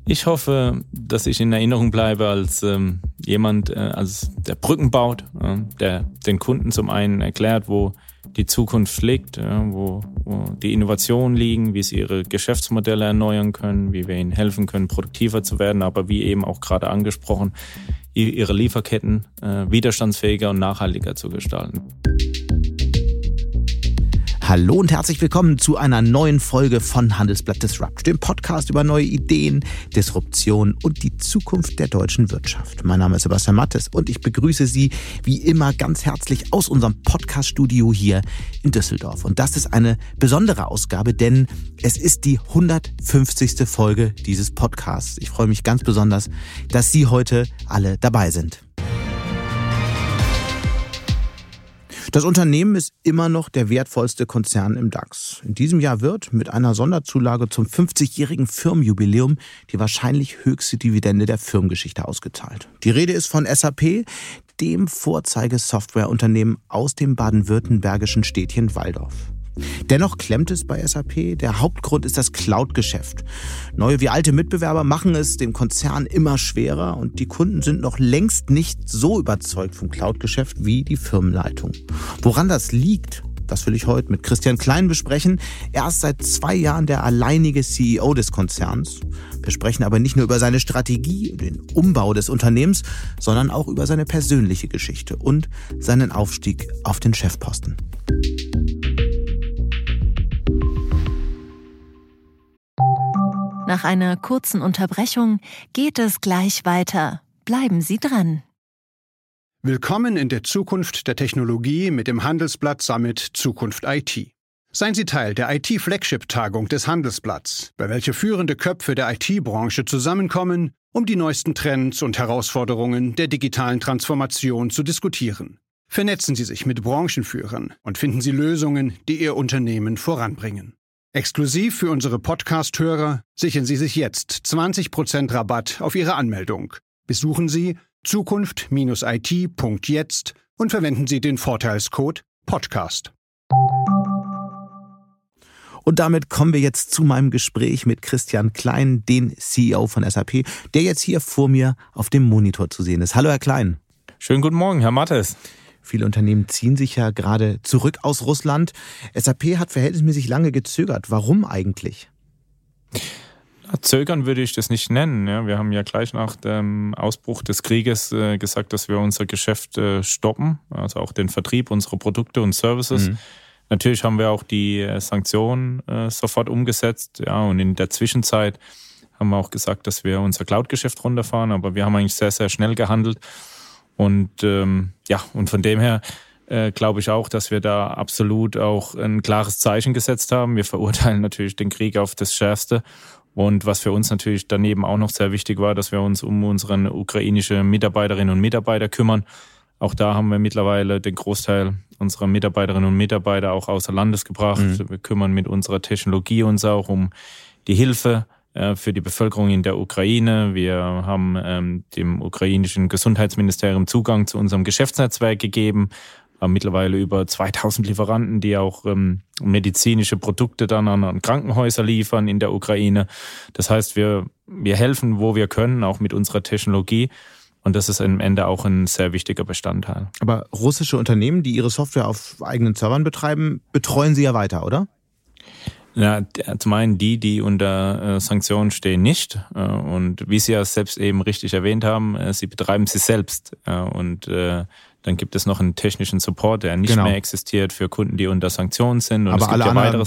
Ich hoffe, dass ich in Erinnerung bleibe als jemand, als der Brücken baut, der den Kunden zum einen erklärt, wo die Zukunft liegt, wo die Innovationen liegen, wie sie ihre Geschäftsmodelle erneuern können, wie wir ihnen helfen können, produktiver zu werden, aber wie eben auch gerade angesprochen, ihre Lieferketten widerstandsfähiger und nachhaltiger zu gestalten. Hallo und herzlich willkommen zu einer neuen Folge von Handelsblatt Disrupt, dem Podcast über neue Ideen, Disruption und die Zukunft der deutschen Wirtschaft. Mein Name ist Sebastian Mattes und ich begrüße Sie wie immer ganz herzlich aus unserem Podcast-Studio hier in Düsseldorf. Und das ist eine besondere Ausgabe, denn es ist die 150. Folge dieses Podcasts. Ich freue mich ganz besonders, dass Sie heute alle dabei sind. Das Unternehmen ist immer noch der wertvollste Konzern im DAX. In diesem Jahr wird mit einer Sonderzulage zum 50-jährigen Firmenjubiläum die wahrscheinlich höchste Dividende der Firmengeschichte ausgezahlt. Die Rede ist von SAP, dem Vorzeigesoftwareunternehmen aus dem baden-württembergischen Städtchen Walldorf. Dennoch klemmt es bei SAP. Der Hauptgrund ist das Cloud-Geschäft. Neue wie alte Mitbewerber machen es dem Konzern immer schwerer und die Kunden sind noch längst nicht so überzeugt vom Cloud-Geschäft wie die Firmenleitung. Woran das liegt, das will ich heute mit Christian Klein besprechen. Er ist seit 2 Jahren der alleinige CEO des Konzerns. Wir sprechen aber nicht nur über seine Strategie, den Umbau des Unternehmens, sondern auch über seine persönliche Geschichte und seinen Aufstieg auf den Chefposten. Nach einer kurzen Unterbrechung geht es gleich weiter. Bleiben Sie dran. Willkommen in der Zukunft der Technologie mit dem Handelsblatt Summit Zukunft IT. Seien Sie Teil der IT-Flagship-Tagung des Handelsblatts, bei welcher führende Köpfe der IT-Branche zusammenkommen, um die neuesten Trends und Herausforderungen der digitalen Transformation zu diskutieren. Vernetzen Sie sich mit Branchenführern und finden Sie Lösungen, die Ihr Unternehmen voranbringen. Exklusiv für unsere Podcast-Hörer sichern Sie sich jetzt 20% Rabatt auf Ihre Anmeldung. Besuchen Sie zukunft-it.jetzt und verwenden Sie den Vorteilscode PODCAST. Und damit kommen wir jetzt zu meinem Gespräch mit Christian Klein, den CEO von SAP, der jetzt hier vor mir auf dem Monitor zu sehen ist. Hallo, Herr Klein. Schönen guten Morgen, Herr Mattes. Viele Unternehmen ziehen sich ja gerade zurück aus Russland. SAP hat verhältnismäßig lange gezögert. Warum eigentlich? Zögern würde ich das nicht nennen. Ja, wir haben ja gleich nach dem Ausbruch des Krieges gesagt, dass wir unser Geschäft stoppen, also auch den Vertrieb unserer Produkte und Services. Natürlich haben wir auch die Sanktionen sofort umgesetzt. Ja, und in der Zwischenzeit haben wir auch gesagt, dass wir unser Cloud-Geschäft runterfahren. Aber wir haben eigentlich sehr, sehr schnell gehandelt. Und und von dem her glaube ich auch, dass wir da absolut auch ein klares Zeichen gesetzt haben. Wir verurteilen natürlich den Krieg auf das Schärfste. Und was für uns natürlich daneben auch noch sehr wichtig war, dass wir uns um unsere ukrainische Mitarbeiterinnen und Mitarbeiter kümmern. Auch da haben wir mittlerweile den Großteil unserer Mitarbeiterinnen und Mitarbeiter auch außer Landes gebracht. Wir kümmern mit unserer Technologie uns auch um die Hilfe für die Bevölkerung in der Ukraine. Wir haben dem ukrainischen Gesundheitsministerium Zugang zu unserem Geschäftsnetzwerk gegeben, haben mittlerweile über 2000 Lieferanten, die auch medizinische Produkte dann an Krankenhäuser liefern in der Ukraine. Das heißt, wir helfen, wo wir können, auch mit unserer Technologie. Und das ist am Ende auch ein sehr wichtiger Bestandteil. Aber russische Unternehmen, die ihre Software auf eigenen Servern betreiben, betreuen Sie ja weiter, oder? Ja, zum einen die unter Sanktionen stehen, nicht. Und wie Sie ja selbst eben richtig erwähnt haben, Sie betreiben sie selbst. Und dann gibt es noch einen technischen Support, der nicht mehr existiert für Kunden, die unter Sanktionen sind. Und aber alle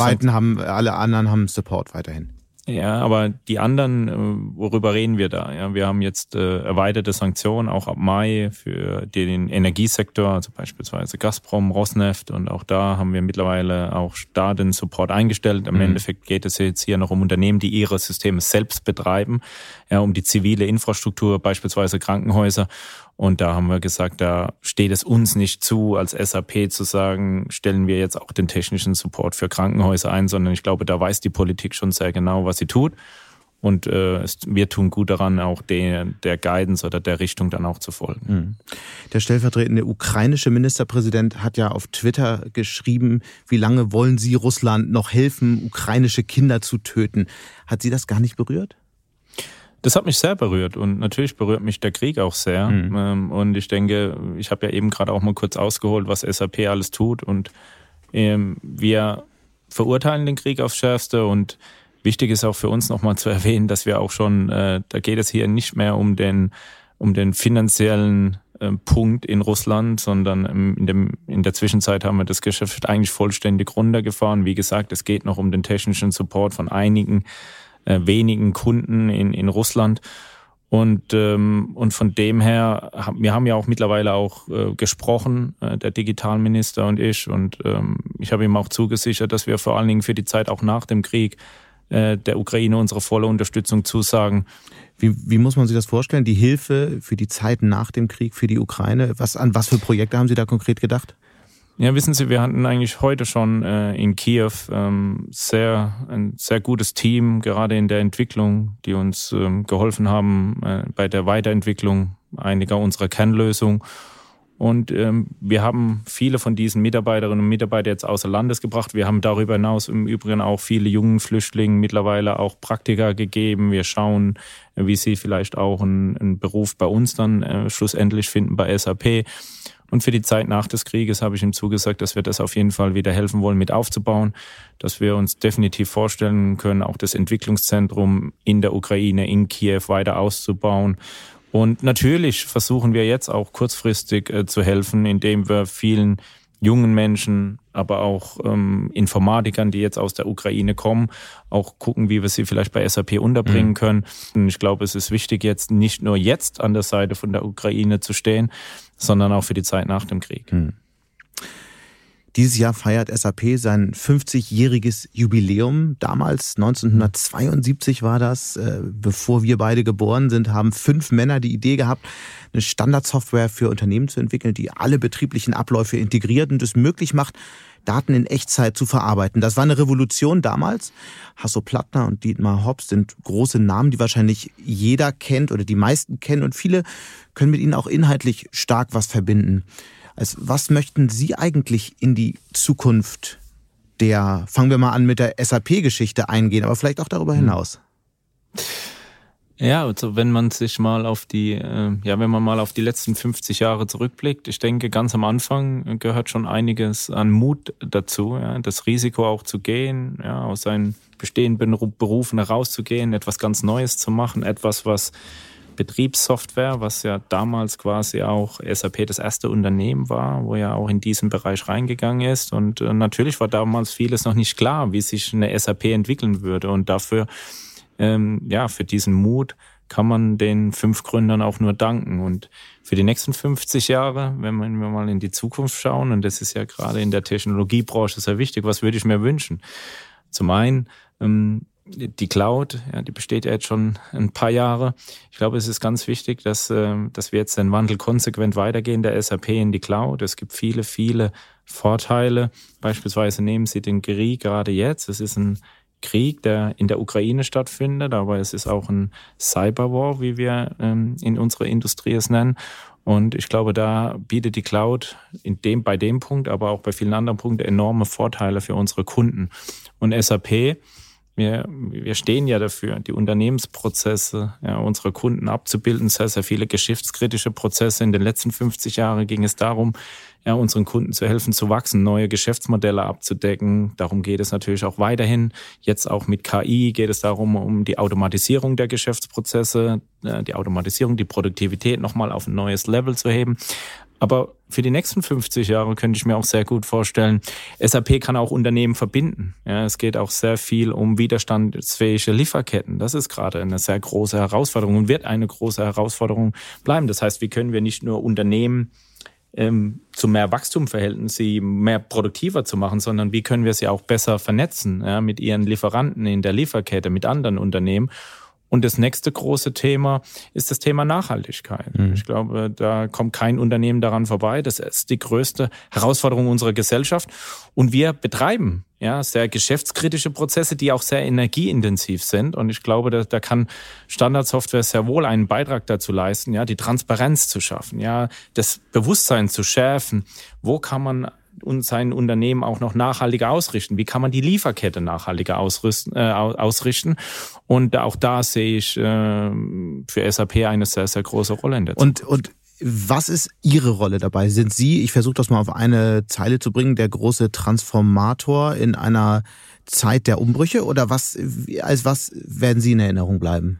anderen haben Support weiterhin. Ja, aber die anderen, worüber reden wir da? Ja, wir haben jetzt erweiterte Sanktionen, auch ab Mai für den Energiesektor, also beispielsweise Gazprom, Rosneft, und auch da haben wir mittlerweile auch da den Support eingestellt. Im Endeffekt geht es jetzt hier noch um Unternehmen, die ihre Systeme selbst betreiben, ja, um die zivile Infrastruktur, beispielsweise Krankenhäuser. Und da haben wir gesagt, da steht es uns nicht zu, als SAP zu sagen, stellen wir jetzt auch den technischen Support für Krankenhäuser ein, sondern ich glaube, da weiß die Politik schon sehr genau, was sie tut. Und wir tun gut daran, auch der Guidance oder der Richtung dann auch zu folgen. Der stellvertretende ukrainische Ministerpräsident hat ja auf Twitter geschrieben, wie lange wollen Sie Russland noch helfen, ukrainische Kinder zu töten? Hat Sie das gar nicht berührt? Das hat mich sehr berührt und natürlich berührt mich der Krieg auch sehr. Und ich denke, ich habe ja eben gerade auch mal kurz ausgeholt, was SAP alles tut und wir verurteilen den Krieg aufs Schärfste und wichtig ist auch für uns nochmal zu erwähnen, dass wir auch schon, da geht es hier nicht mehr um den finanziellen Punkt in Russland, sondern in der Zwischenzeit haben wir das Geschäft eigentlich vollständig runtergefahren. Wie gesagt, es geht noch um den technischen Support von einigen wenigen Kunden in Russland. Und von dem her, wir haben ja auch mittlerweile auch gesprochen, der Digitalminister und ich. Und ich habe ihm auch zugesichert, dass wir vor allen Dingen für die Zeit auch nach dem Krieg der Ukraine unsere volle Unterstützung zusagen. Wie muss man sich das vorstellen? Die Hilfe für die Zeit nach dem Krieg für die Ukraine. An was für Projekte haben Sie da konkret gedacht? Ja, wissen Sie, wir hatten eigentlich heute schon in Kiew ein sehr gutes Team, gerade in der Entwicklung, die uns geholfen haben bei der Weiterentwicklung einiger unserer Kernlösungen. Und wir haben viele von diesen Mitarbeiterinnen und Mitarbeitern jetzt außer Landes gebracht. Wir haben darüber hinaus im Übrigen auch viele jungen Flüchtlingen mittlerweile auch Praktika gegeben. Wir schauen, wie sie vielleicht auch einen Beruf bei uns dann schlussendlich finden bei SAP. Und für die Zeit nach des Krieges habe ich ihm zugesagt, dass wir das auf jeden Fall wieder helfen wollen, mit aufzubauen, dass wir uns definitiv vorstellen können, auch das Entwicklungszentrum in der Ukraine, in Kiew weiter auszubauen. Und natürlich versuchen wir jetzt auch kurzfristig zu helfen, indem wir vielen jungen Menschen, aber auch Informatikern, die jetzt aus der Ukraine kommen, auch gucken, wie wir sie vielleicht bei SAP unterbringen können. Und ich glaube, es ist wichtig, jetzt nicht nur jetzt an der Seite von der Ukraine zu stehen, sondern auch für die Zeit nach dem Krieg. Dieses Jahr feiert SAP sein 50-jähriges Jubiläum. Damals, 1972 war das, bevor wir beide geboren sind, haben 5 Männer die Idee gehabt, eine Standardsoftware für Unternehmen zu entwickeln, die alle betrieblichen Abläufe integriert und es möglich macht, Daten in Echtzeit zu verarbeiten. Das war eine Revolution damals. Hasso Plattner und Dietmar Hopp sind große Namen, die wahrscheinlich jeder kennt oder die meisten kennen und viele können mit ihnen auch inhaltlich stark was verbinden. Also was möchten Sie eigentlich in die Zukunft fangen wir mal an mit der SAP-Geschichte eingehen, aber vielleicht auch darüber hinaus? Ja, also wenn man mal auf die letzten 50 Jahre zurückblickt, ich denke, ganz am Anfang gehört schon einiges an Mut dazu, ja, das Risiko auch zu gehen, ja, aus seinen bestehenden Berufen herauszugehen, etwas ganz Neues zu machen, etwas, was Betriebssoftware, was ja damals quasi auch SAP das erste Unternehmen war, wo ja auch in diesen Bereich reingegangen ist. Und natürlich war damals vieles noch nicht klar, wie sich eine SAP entwickeln würde. Und dafür, für diesen Mut kann man den 5 Gründern auch nur danken. Und für die nächsten 50 Jahre, wenn wir mal in die Zukunft schauen, und das ist ja gerade in der Technologiebranche sehr wichtig, was würde ich mir wünschen? Zum einen, die Cloud, ja, die besteht ja jetzt schon ein paar Jahre. Ich glaube, es ist ganz wichtig, dass wir jetzt den Wandel konsequent weitergehen, der SAP in die Cloud. Es gibt viele, viele Vorteile. Beispielsweise nehmen Sie den Krieg gerade jetzt. Es ist ein Krieg, der in der Ukraine stattfindet, aber es ist auch ein Cyberwar, wie wir in unserer Industrie es nennen. Und ich glaube, da bietet die Cloud bei dem Punkt, aber auch bei vielen anderen Punkten enorme Vorteile für unsere Kunden. Und SAP, wir stehen ja dafür, die Unternehmensprozesse unserer Kunden abzubilden. Sehr, sehr viele geschäftskritische Prozesse. In den letzten 50 Jahren ging es darum, unseren Kunden zu helfen, zu wachsen, neue Geschäftsmodelle abzudecken. Darum geht es natürlich auch weiterhin. Jetzt auch mit KI geht es darum, um die Automatisierung der Geschäftsprozesse, die Automatisierung, die Produktivität nochmal auf ein neues Level zu heben. Aber für die nächsten 50 Jahre könnte ich mir auch sehr gut vorstellen, SAP kann auch Unternehmen verbinden. Ja, es geht auch sehr viel um widerstandsfähige Lieferketten. Das ist gerade eine sehr große Herausforderung und wird eine große Herausforderung bleiben. Das heißt, wie können wir nicht nur Unternehmen zu mehr Wachstum verhelfen, sie mehr produktiver zu machen, sondern wie können wir sie auch besser vernetzen, mit ihren Lieferanten in der Lieferkette, mit anderen Unternehmen. Und das nächste große Thema ist das Thema Nachhaltigkeit. Ich glaube, da kommt kein Unternehmen daran vorbei. Das ist die größte Herausforderung unserer Gesellschaft. Und wir betreiben sehr geschäftskritische Prozesse, die auch sehr energieintensiv sind. Und ich glaube, da kann Standardsoftware sehr wohl einen Beitrag dazu leisten, die Transparenz zu schaffen, das Bewusstsein zu schärfen. Wo kann man sein Unternehmen auch noch nachhaltiger ausrichten? Wie kann man die Lieferkette nachhaltiger ausrichten? Und auch da sehe ich für SAP eine sehr, sehr große Rolle in der Zukunft. Und was ist Ihre Rolle dabei? Sind Sie, ich versuche das mal auf eine Zeile zu bringen, der große Transformator in einer Zeit der Umbrüche? Oder als was werden Sie in Erinnerung bleiben?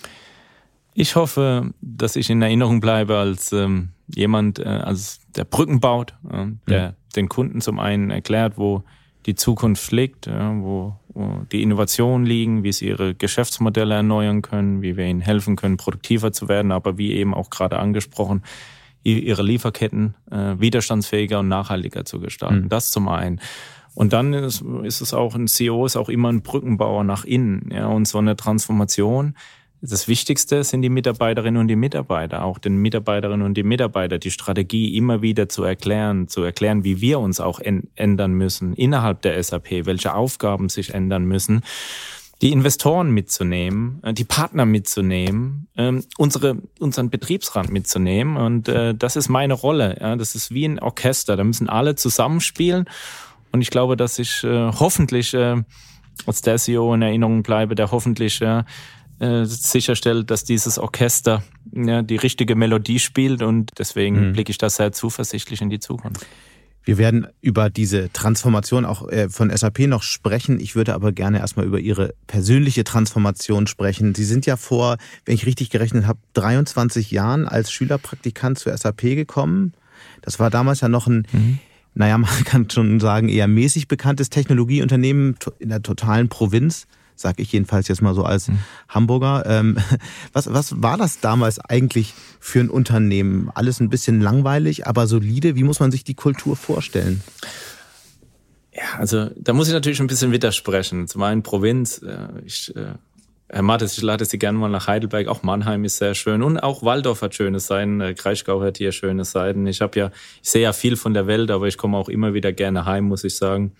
Ich hoffe, dass ich in Erinnerung bleibe als jemand, als der Brücken baut, der den Kunden zum einen erklärt, wo die Zukunft liegt, wo die Innovationen liegen, wie sie ihre Geschäftsmodelle erneuern können, wie wir ihnen helfen können, produktiver zu werden, aber wie eben auch gerade angesprochen, ihre Lieferketten widerstandsfähiger und nachhaltiger zu gestalten. Das zum einen. Und dann ist es auch, ein CEO ist auch immer ein Brückenbauer nach innen. Ja, und so eine Transformation, das Wichtigste sind die Mitarbeiterinnen und die Mitarbeiter, auch den Mitarbeiterinnen und die Mitarbeiter, die Strategie immer wieder zu erklären, wie wir uns auch ändern müssen innerhalb der SAP, welche Aufgaben sich ändern müssen, die Investoren mitzunehmen, die Partner mitzunehmen, unseren Betriebsrat mitzunehmen. Und das ist meine Rolle. Ja, das ist wie ein Orchester, da müssen alle zusammenspielen. Und ich glaube, dass ich hoffentlich als der CEO in Erinnerung bleibe, der hoffentlich sicherstellt, dass dieses Orchester die richtige Melodie spielt, und deswegen blicke ich da sehr zuversichtlich in die Zukunft. Wir werden über diese Transformation auch von SAP noch sprechen. Ich würde aber gerne erstmal über Ihre persönliche Transformation sprechen. Sie sind ja vor, wenn ich richtig gerechnet habe, 23 Jahren als Schülerpraktikant zur SAP gekommen. Das war damals ja noch ein man kann schon sagen, eher mäßig bekanntes Technologieunternehmen in der totalen Provinz, sag ich jedenfalls jetzt mal so als Hamburger. Was war das damals eigentlich für ein Unternehmen? Alles ein bisschen langweilig, aber solide. Wie muss man sich die Kultur vorstellen? Ja, also da muss ich natürlich ein bisschen widersprechen. Zum einen Provinz, Herr Mattes, ich lade Sie gerne mal nach Heidelberg. Auch Mannheim ist sehr schön und auch Walldorf hat schöne Seiten. Kraichgau hat hier schöne Seiten. Ich sehe ja viel von der Welt, aber ich komme auch immer wieder gerne heim, muss ich sagen.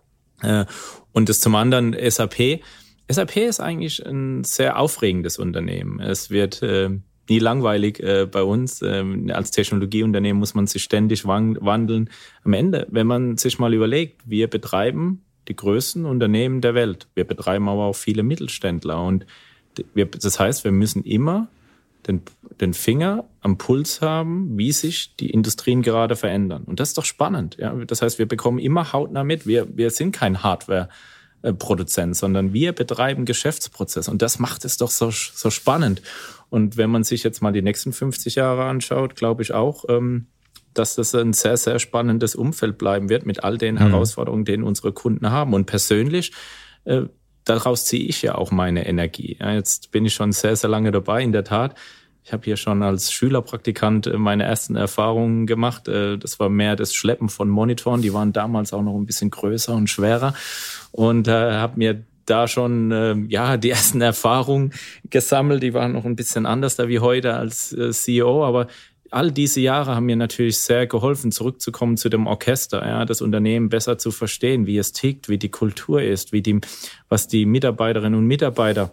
Und das zum anderen SAP. SAP ist eigentlich ein sehr aufregendes Unternehmen. Es wird nie langweilig bei uns. Als Technologieunternehmen muss man sich ständig wandeln. Am Ende, wenn man sich mal überlegt, wir betreiben die größten Unternehmen der Welt. Wir betreiben aber auch viele Mittelständler. Und das heißt, wir müssen immer den Finger am Puls haben, wie sich die Industrien gerade verändern. Und das ist doch spannend. Ja? Das heißt, wir bekommen immer hautnah mit. Wir sind kein Hardware-Produzent, sondern wir betreiben Geschäftsprozesse. Und das macht es doch so spannend. Und wenn man sich jetzt mal die nächsten 50 Jahre anschaut, glaube ich auch, dass das ein sehr, sehr spannendes Umfeld bleiben wird mit all den Herausforderungen, denen unsere Kunden haben. Und persönlich, daraus ziehe ich ja auch meine Energie. Ja, jetzt bin ich schon sehr, sehr lange dabei, in der Tat. Ich habe hier schon als Schülerpraktikant meine ersten Erfahrungen gemacht. Das war mehr das Schleppen von Monitoren. Die waren damals auch noch ein bisschen größer und schwerer. Und habe mir da schon die ersten Erfahrungen gesammelt. Die waren noch ein bisschen anders da wie heute als CEO, aber all diese Jahre haben mir natürlich sehr geholfen, zurückzukommen zu dem Orchester, ja, das Unternehmen besser zu verstehen, wie es tickt, wie die Kultur ist, was die Mitarbeiterinnen und Mitarbeiter,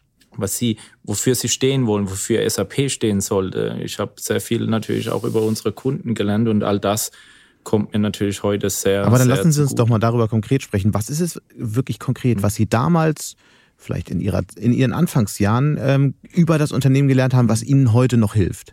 wofür sie stehen wollen, wofür SAP stehen sollte. Ich habe sehr viel natürlich auch über unsere Kunden gelernt und all das kommt mir natürlich heute sehr. Aber dann lassen Sie uns doch mal darüber konkret sprechen. Was ist es wirklich konkret, was Sie damals vielleicht in Ihren Anfangsjahren über das Unternehmen gelernt haben, was Ihnen heute noch hilft?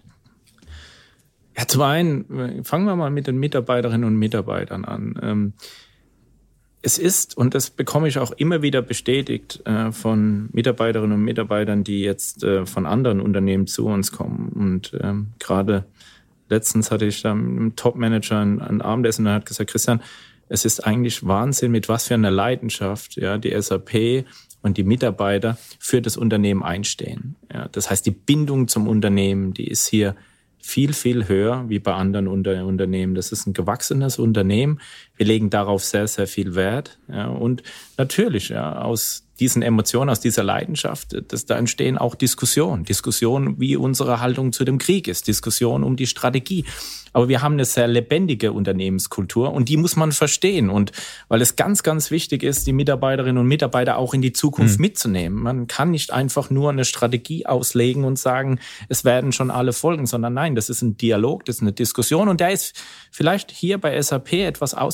Ja, zum einen, fangen wir mal mit den Mitarbeiterinnen und Mitarbeitern an. Es ist, und das bekomme ich auch immer wieder bestätigt von Mitarbeiterinnen und Mitarbeitern, die jetzt von anderen Unternehmen zu uns kommen. Und gerade letztens hatte ich da mit einem Top-Manager ein Abendessen und er hat gesagt, Christian, es ist eigentlich Wahnsinn, mit was für einer Leidenschaft die SAP und die Mitarbeiter für das Unternehmen einstehen. Ja, das heißt, die Bindung zum Unternehmen, die ist hier viel, viel höher wie bei anderen Unternehmen. Das ist ein gewachsenes Unternehmen. Wir legen darauf sehr, sehr viel Wert. Ja, und natürlich, aus diesen Emotionen, aus dieser Leidenschaft, da entstehen auch Diskussionen. Diskussionen, wie unsere Haltung zu dem Krieg ist. Diskussionen um die Strategie. Aber wir haben eine sehr lebendige Unternehmenskultur und die muss man verstehen. Und weil es ganz, ganz wichtig ist, die Mitarbeiterinnen und Mitarbeiter auch in die Zukunft mitzunehmen. Man kann nicht einfach nur eine Strategie auslegen und sagen, es werden schon alle folgen, sondern nein, das ist ein Dialog, das ist eine Diskussion und der ist vielleicht hier bei SAP etwas ausführlicher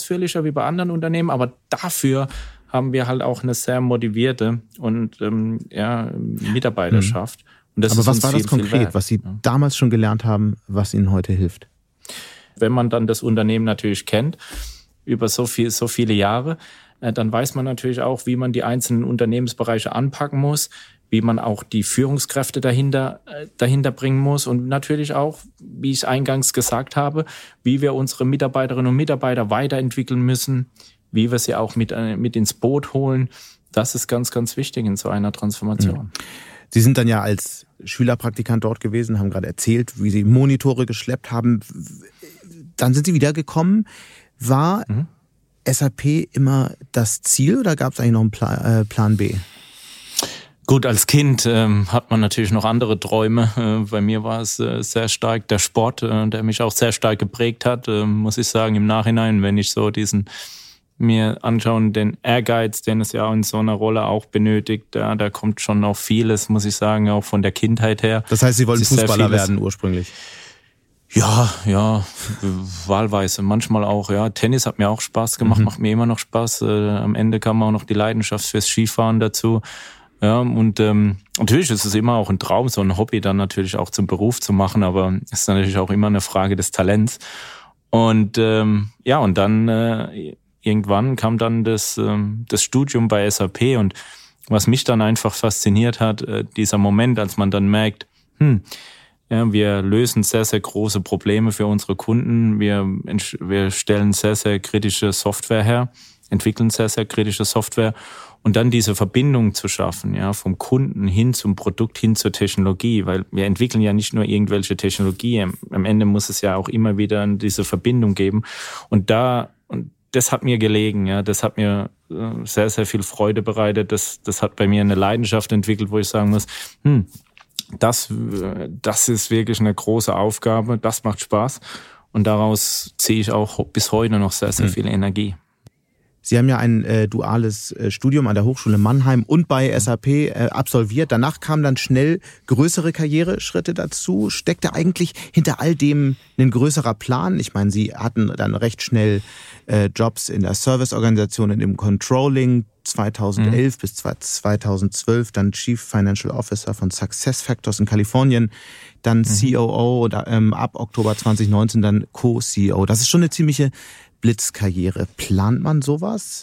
ausführlicher wie bei anderen Unternehmen, aber dafür haben wir halt auch eine sehr motivierte und Mitarbeiterschaft. Und das aber ist was uns war das konkret, was Sie damals schon gelernt haben, was Ihnen heute hilft? Wenn man dann das Unternehmen natürlich kennt, über so viele Jahre, dann weiß man natürlich auch, wie man die einzelnen Unternehmensbereiche anpacken muss, wie man auch die Führungskräfte dahinter bringen muss und natürlich auch, wie ich eingangs gesagt habe, wie wir unsere Mitarbeiterinnen und Mitarbeiter weiterentwickeln müssen, wie wir sie auch mit ins Boot holen. Das ist ganz, ganz wichtig in so einer Transformation. Sie sind dann ja als Schülerpraktikant dort gewesen, haben gerade erzählt, wie Sie Monitore geschleppt haben. Dann sind Sie wiedergekommen. War SAP immer das Ziel oder gab es eigentlich noch einen Plan B? Gut, als Kind hat man natürlich noch andere Träume. Bei mir war es sehr stark der Sport, der mich auch sehr stark geprägt hat, muss ich sagen, im Nachhinein, wenn ich so mir anschauen, den Ehrgeiz, den es ja in so einer Rolle auch benötigt, da kommt schon noch vieles, muss ich sagen, auch von der Kindheit her. Das heißt, Sie wollten Fußballer werden ursprünglich? Ja, wahlweise. Manchmal auch, ja. Tennis hat mir auch Spaß gemacht, macht mir immer noch Spaß. Am Ende kam auch noch die Leidenschaft fürs Skifahren dazu. Ja, und natürlich ist es immer auch ein Traum, so ein Hobby dann natürlich auch zum Beruf zu machen, aber es ist natürlich auch immer eine Frage des Talents. Und und dann irgendwann kam dann das Studium bei SAP und was mich dann einfach fasziniert hat, dieser Moment, als man dann merkt, wir lösen sehr, sehr große Probleme für unsere Kunden, wir stellen sehr, sehr kritische Software her, entwickeln sehr, sehr kritische Software und dann diese Verbindung zu schaffen, ja, vom Kunden hin zum Produkt, hin zur Technologie, weil wir entwickeln ja nicht nur irgendwelche Technologie, am Ende muss es ja auch immer wieder diese Verbindung geben und das hat mir gelegen, ja, das hat mir sehr, sehr viel Freude bereitet, das hat bei mir eine Leidenschaft entwickelt, wo ich sagen muss, das ist wirklich eine große Aufgabe, das macht Spaß und daraus ziehe ich auch bis heute noch sehr, sehr viel Energie. Sie haben ja ein duales Studium an der Hochschule Mannheim und bei SAP absolviert. Danach kamen dann schnell größere Karriereschritte dazu. Steckte eigentlich hinter all dem ein größerer Plan? Ich meine, Sie hatten dann recht schnell Jobs in der Serviceorganisation, in dem Controlling, 2011 bis 2012, dann Chief Financial Officer von SuccessFactors in Kalifornien, dann COO und ab Oktober 2019 dann Co-CEO. Das ist schon eine ziemliche Blitzkarriere. Plant man sowas?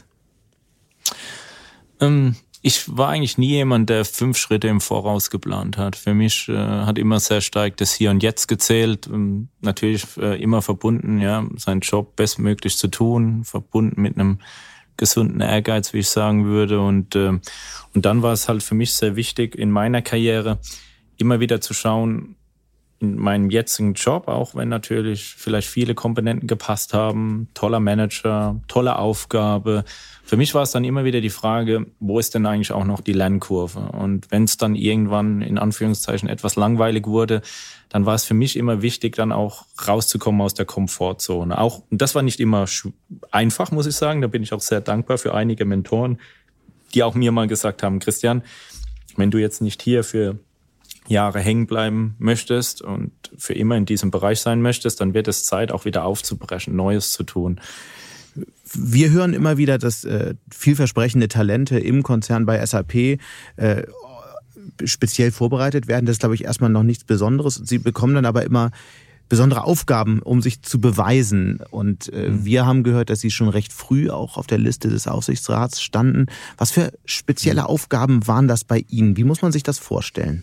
Ich war eigentlich nie jemand, der 5 Schritte im Voraus geplant hat. Für mich hat immer sehr stark das Hier und Jetzt gezählt. Natürlich immer verbunden, ja, seinen Job bestmöglich zu tun, verbunden mit einem gesunden Ehrgeiz, wie ich sagen würde. Und dann war es halt für mich sehr wichtig, in meiner Karriere immer wieder zu schauen, in meinem jetzigen Job, auch wenn natürlich vielleicht viele Komponenten gepasst haben, toller Manager, tolle Aufgabe. Für mich war es dann immer wieder die Frage, wo ist denn eigentlich auch noch die Lernkurve? Und wenn es dann irgendwann in Anführungszeichen etwas langweilig wurde, dann war es für mich immer wichtig, dann auch rauszukommen aus der Komfortzone. Auch, und das war nicht immer einfach, muss ich sagen. Da bin ich auch sehr dankbar für einige Mentoren, die auch mir mal gesagt haben, Christian, wenn du jetzt nicht hier für Jahre hängen bleiben möchtest und für immer in diesem Bereich sein möchtest, dann wird es Zeit, auch wieder aufzubrechen, Neues zu tun. Wir hören immer wieder, dass vielversprechende Talente im Konzern bei SAP speziell vorbereitet werden. Das ist, glaube ich, erstmal noch nichts Besonderes. Sie bekommen dann aber immer besondere Aufgaben, um sich zu beweisen. Und wir haben gehört, dass Sie schon recht früh auch auf der Liste des Aufsichtsrats standen. Was für spezielle Aufgaben waren das bei Ihnen? Wie muss man sich das vorstellen?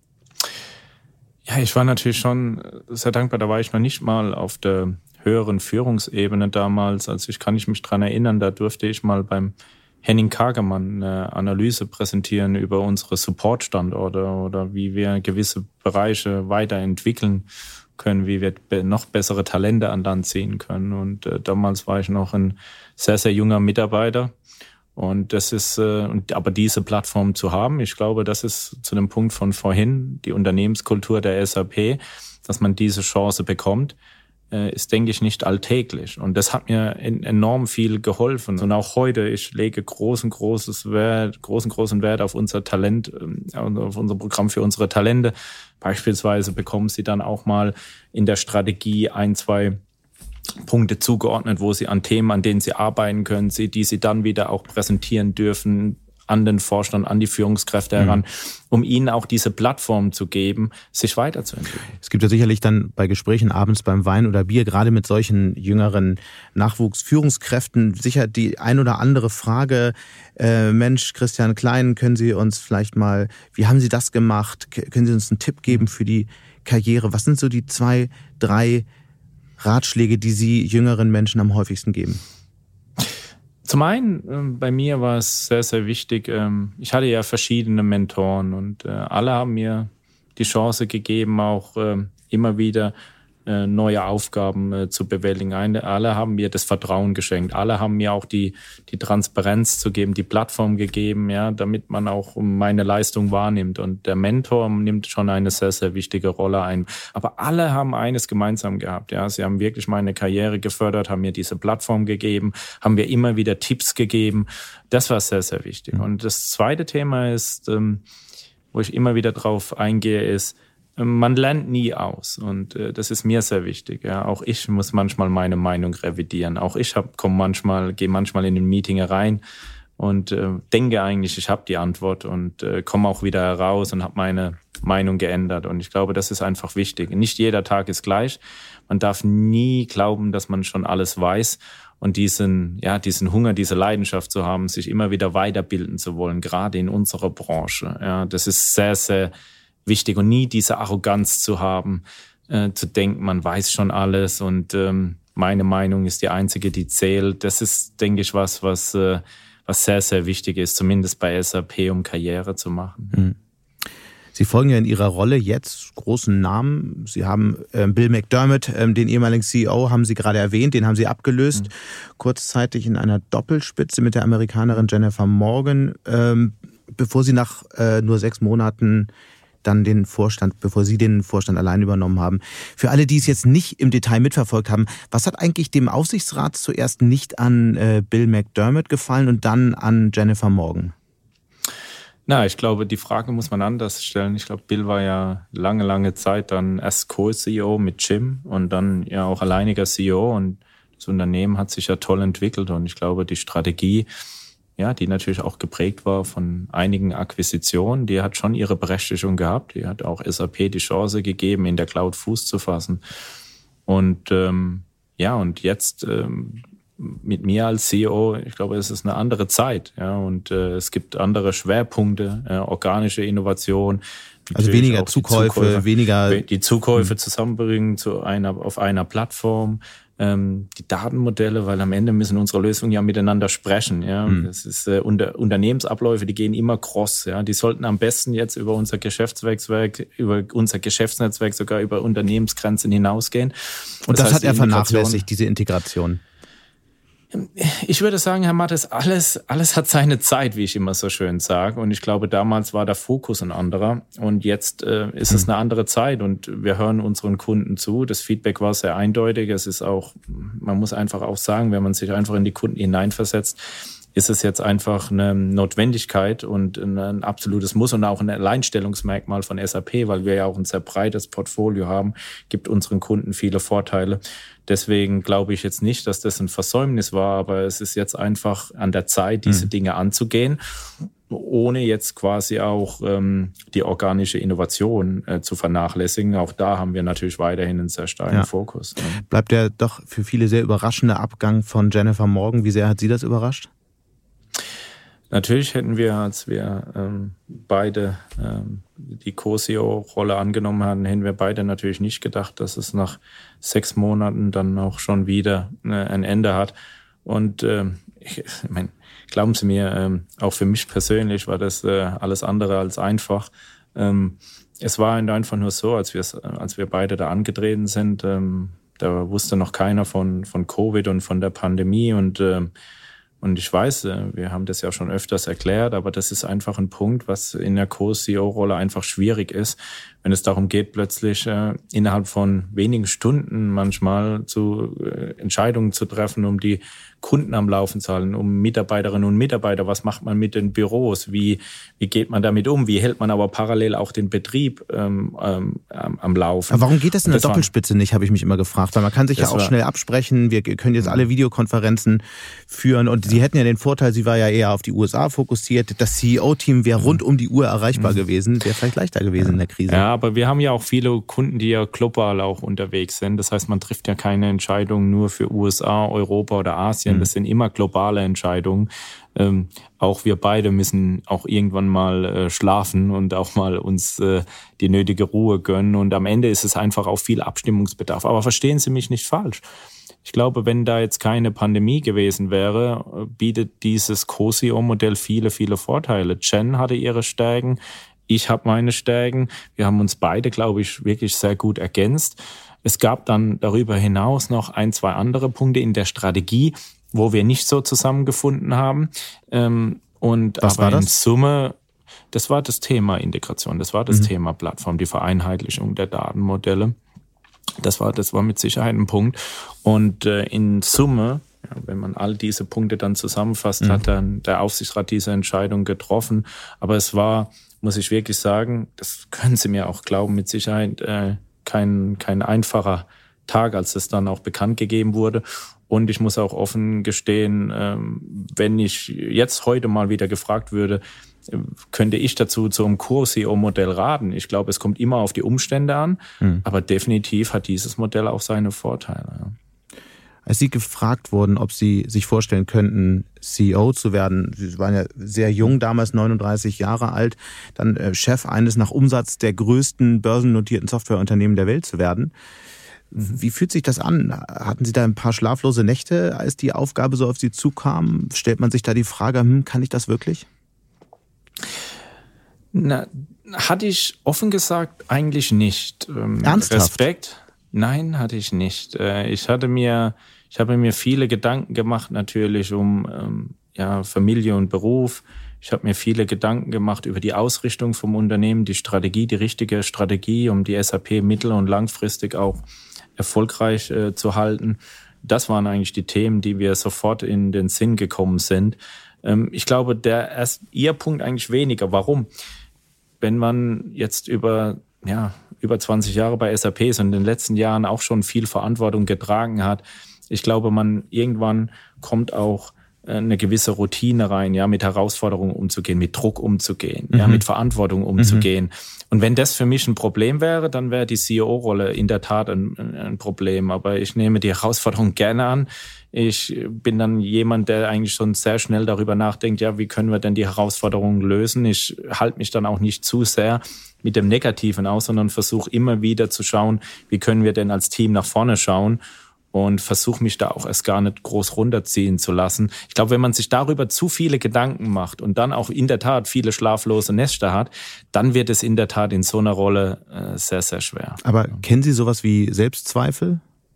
Ja, ich war natürlich schon sehr dankbar. Da war ich noch nicht mal auf der höheren Führungsebene damals. Also kann ich mich dran erinnern, da durfte ich mal beim Henning Kagermann eine Analyse präsentieren über unsere Support-Standorte oder wie wir gewisse Bereiche weiterentwickeln können, wie wir noch bessere Talente an Land ziehen können. Und damals war ich noch ein sehr, sehr junger Mitarbeiter. Und das ist, aber diese Plattform zu haben, ich glaube, das ist zu dem Punkt von vorhin, die Unternehmenskultur der SAP, dass man diese Chance bekommt, ist, denke ich, nicht alltäglich. Und das hat mir enorm viel geholfen. Und auch heute, ich lege großen Wert auf unser Talent, auf unser Programm für unsere Talente. Beispielsweise bekommen Sie dann auch mal in der Strategie 1, 2 Punkte zugeordnet, wo sie an Themen, an denen sie arbeiten können, die sie dann wieder auch präsentieren dürfen, an den Vorstand, an die Führungskräfte heran, um ihnen auch diese Plattform zu geben, sich weiterzuentwickeln. Es gibt ja sicherlich dann bei Gesprächen abends beim Wein oder Bier, gerade mit solchen jüngeren Nachwuchsführungskräften, sicher die ein oder andere Frage, Mensch, Christian Klein, können Sie uns vielleicht mal, wie haben Sie das gemacht? Können Sie uns einen Tipp geben für die Karriere? Was sind so die 2, 3 Ratschläge, die Sie jüngeren Menschen am häufigsten geben? Zum einen, bei mir war es sehr, sehr wichtig, ich hatte ja verschiedene Mentoren und alle haben mir die Chance gegeben, auch immer wieder neue Aufgaben zu bewältigen. Alle haben mir das Vertrauen geschenkt. Alle haben mir auch die Transparenz zu geben, die Plattform gegeben, ja, damit man auch meine Leistung wahrnimmt. Und der Mentor nimmt schon eine sehr, sehr wichtige Rolle ein. Aber alle haben eines gemeinsam gehabt. Ja, sie haben wirklich meine Karriere gefördert, haben mir diese Plattform gegeben, haben mir immer wieder Tipps gegeben. Das war sehr, sehr wichtig. Und das zweite Thema ist, wo ich immer wieder drauf eingehe, ist, man lernt nie aus und das ist mir sehr wichtig. Ja, auch ich muss manchmal meine Meinung revidieren. Auch ich gehe manchmal in ein Meeting rein und denke eigentlich, ich habe die Antwort und komme auch wieder heraus und habe meine Meinung geändert. Und ich glaube, das ist einfach wichtig. Nicht jeder Tag ist gleich. Man darf nie glauben, dass man schon alles weiß. Und diesen Hunger, diese Leidenschaft zu haben, sich immer wieder weiterbilden zu wollen, gerade in unserer Branche. Ja, das ist sehr, sehr wichtig und nie diese Arroganz zu haben, zu denken, man weiß schon alles und meine Meinung ist die einzige, die zählt. Das ist, denke ich, was sehr, sehr wichtig ist, zumindest bei SAP, um Karriere zu machen. Sie folgen ja in Ihrer Rolle jetzt großen Namen. Sie haben Bill McDermott, den ehemaligen CEO, haben Sie gerade erwähnt, den haben Sie abgelöst, kurzzeitig in einer Doppelspitze mit der Amerikanerin Jennifer Morgan, bevor Sie nach nur 6 Monaten dann bevor Sie den Vorstand allein übernommen haben. Für alle, die es jetzt nicht im Detail mitverfolgt haben, was hat eigentlich dem Aufsichtsrat zuerst nicht an Bill McDermott gefallen und dann an Jennifer Morgan? Na, ich glaube, die Frage muss man anders stellen. Ich glaube, Bill war ja lange Zeit dann erst Co-CEO mit Jim und dann ja auch alleiniger CEO und das Unternehmen hat sich ja toll entwickelt und ich glaube, die Strategie, ja, die natürlich auch geprägt war von einigen Akquisitionen, die hat schon ihre Berechtigung gehabt. Die hat auch SAP die Chance gegeben, in der Cloud Fuß zu fassen. Und und jetzt mit mir als CEO, ich glaube, es ist eine andere Zeit. Ja, und es gibt andere Schwerpunkte, organische Innovation. Also weniger Zukäufe, die Zukäufe zusammenbringen auf einer Plattform. Die Datenmodelle, weil am Ende müssen unsere Lösungen ja miteinander sprechen. Ja, das ist Unternehmensabläufe, die gehen immer cross. Ja, die sollten am besten jetzt über unser Geschäftsnetzwerk, sogar über Unternehmensgrenzen hinausgehen. Und das hat er vernachlässigt, diese Integration. Ich würde sagen, Herr Mattes, alles hat seine Zeit, wie ich immer so schön sage. Und ich glaube, damals war der Fokus ein anderer. Und jetzt ist es eine andere Zeit. Und wir hören unseren Kunden zu. Das Feedback war sehr eindeutig. Es ist auch, man muss einfach auch sagen, wenn man sich einfach in die Kunden hineinversetzt, ist es jetzt einfach eine Notwendigkeit und ein absolutes Muss und auch ein Alleinstellungsmerkmal von SAP, weil wir ja auch ein sehr breites Portfolio haben, gibt unseren Kunden viele Vorteile. Deswegen glaube ich jetzt nicht, dass das ein Versäumnis war, aber es ist jetzt einfach an der Zeit, diese Dinge anzugehen, ohne jetzt quasi auch die organische Innovation zu vernachlässigen. Auch da haben wir natürlich weiterhin einen sehr starken Fokus. Bleibt der doch für viele sehr überraschende Abgang von Jennifer Morgan. Wie sehr hat Sie das überrascht? Natürlich hätten wir, als wir beide die Co-CEO-Rolle angenommen hatten, hätten wir beide natürlich nicht gedacht, dass es nach 6 Monaten dann auch schon wieder ein Ende hat. Und ich meine, glauben Sie mir, auch für mich persönlich war das alles andere als einfach. Es war einfach nur so, als wir beide da angetreten sind, da wusste noch keiner von Covid und von der Pandemie und ich weiß, wir haben das ja schon öfters erklärt, aber das ist einfach ein Punkt, was in der Co-CEO-Rolle einfach schwierig ist, wenn es darum geht, plötzlich innerhalb von wenigen Stunden manchmal zu Entscheidungen zu treffen, um die Kunden am Laufen zu halten, um Mitarbeiterinnen und Mitarbeiter, was macht man mit den Büros, wie geht man damit um, wie hält man aber parallel auch den Betrieb am Laufen. Aber warum geht das in der Doppelspitze nicht, habe ich mich immer gefragt, weil man kann sich ja auch schnell absprechen, wir können jetzt alle Videokonferenzen führen und Sie hätten ja den Vorteil, Sie war ja eher auf die USA fokussiert, das CEO-Team wäre rund um die Uhr erreichbar gewesen, wäre vielleicht leichter gewesen in der Krise. Ja, aber wir haben ja auch viele Kunden, die ja global auch unterwegs sind, das heißt, man trifft ja keine Entscheidungen nur für USA, Europa oder Asien, das sind immer globale Entscheidungen. Auch wir beide müssen auch irgendwann mal schlafen und auch mal uns die nötige Ruhe gönnen. Und am Ende ist es einfach auch viel Abstimmungsbedarf. Aber verstehen Sie mich nicht falsch. Ich glaube, wenn da jetzt keine Pandemie gewesen wäre, bietet dieses Co-CEO-Modell viele, viele Vorteile. Jen hatte ihre Stärken, ich habe meine Stärken. Wir haben uns beide, glaube ich, wirklich sehr gut ergänzt. Es gab dann darüber hinaus noch 1, 2 andere Punkte in der Strategie, wo wir nicht so zusammengefunden haben. Was war das? In Summe, das war das Thema Integration, das war das Thema Plattform, die Vereinheitlichung der Datenmodelle. Das war mit Sicherheit ein Punkt. Und in Summe, ja, wenn man all diese Punkte dann zusammenfasst, hat dann der Aufsichtsrat diese Entscheidung getroffen. Aber es war, muss ich wirklich sagen, das können Sie mir auch glauben, mit Sicherheit kein einfacher Tag, als es dann auch bekannt gegeben wurde. Und ich muss auch offen gestehen, wenn ich jetzt heute mal wieder gefragt würde, könnte ich dazu zum Co-CEO-Modell raten. Ich glaube, es kommt immer auf die Umstände an, aber definitiv hat dieses Modell auch seine Vorteile. Ja. Als Sie gefragt wurden, ob Sie sich vorstellen könnten, CEO zu werden, Sie waren ja sehr jung, damals 39 Jahre alt, dann Chef eines nach Umsatz der größten börsennotierten Softwareunternehmen der Welt zu werden. Wie fühlt sich das an? Hatten Sie da ein paar schlaflose Nächte, als die Aufgabe so auf Sie zukam? Stellt man sich da die Frage, kann ich das wirklich? Na, hatte ich offen gesagt eigentlich nicht. Ernsthaft? Respekt? Nein, hatte ich nicht. Ich habe mir viele Gedanken gemacht natürlich um Familie und Beruf. Ich habe mir viele Gedanken gemacht über die Ausrichtung vom Unternehmen, die Strategie, die richtige Strategie, um die SAP mittel- und langfristig auch erfolgreich zu halten. Das waren eigentlich die Themen, die mir sofort in den Sinn gekommen sind. Ich glaube, Ihr Punkt eigentlich weniger. Warum? Wenn man jetzt über 20 Jahre bei SAP ist und in den letzten Jahren auch schon viel Verantwortung getragen hat, ich glaube, man irgendwann kommt auch eine gewisse Routine rein, ja, mit Herausforderungen umzugehen, mit Druck umzugehen, ja, mit Verantwortung umzugehen. Und wenn das für mich ein Problem wäre, dann wäre die CEO-Rolle in der Tat ein Problem. Aber ich nehme die Herausforderung gerne an. Ich bin dann jemand, der eigentlich schon sehr schnell darüber nachdenkt, ja, wie können wir denn die Herausforderungen lösen? Ich halte mich dann auch nicht zu sehr mit dem Negativen aus, sondern versuche immer wieder zu schauen, wie können wir denn als Team nach vorne schauen und versuche mich da auch erst gar nicht groß runterziehen zu lassen. Ich glaube, wenn man sich darüber zu viele Gedanken macht und dann auch in der Tat viele schlaflose Nächte hat, dann wird es in der Tat in so einer Rolle sehr, sehr schwer. Aber kennen Sie sowas wie Selbstzweifel?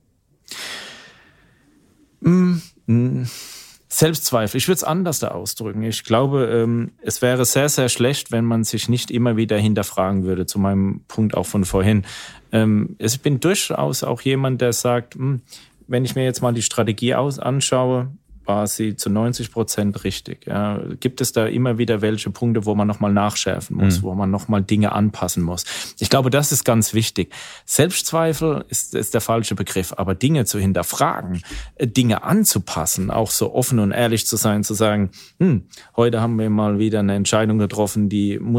Selbstzweifel. Ich würde es anders da ausdrücken. Ich glaube, es wäre sehr, sehr schlecht, wenn man sich nicht immer wieder hinterfragen würde, zu meinem Punkt auch von vorhin. Ich bin durchaus auch jemand, der sagt, wenn ich mir jetzt mal die Strategie anschaue, war sie zu 90% richtig. Ja. Gibt es da immer wieder welche Punkte, wo man nochmal nachschärfen muss, wo man nochmal Dinge anpassen muss? Ich glaube, das ist ganz wichtig. Selbstzweifel ist der falsche Begriff, aber Dinge zu hinterfragen, Dinge anzupassen, auch so offen und ehrlich zu sein, zu sagen, heute haben wir mal wieder eine Entscheidung getroffen,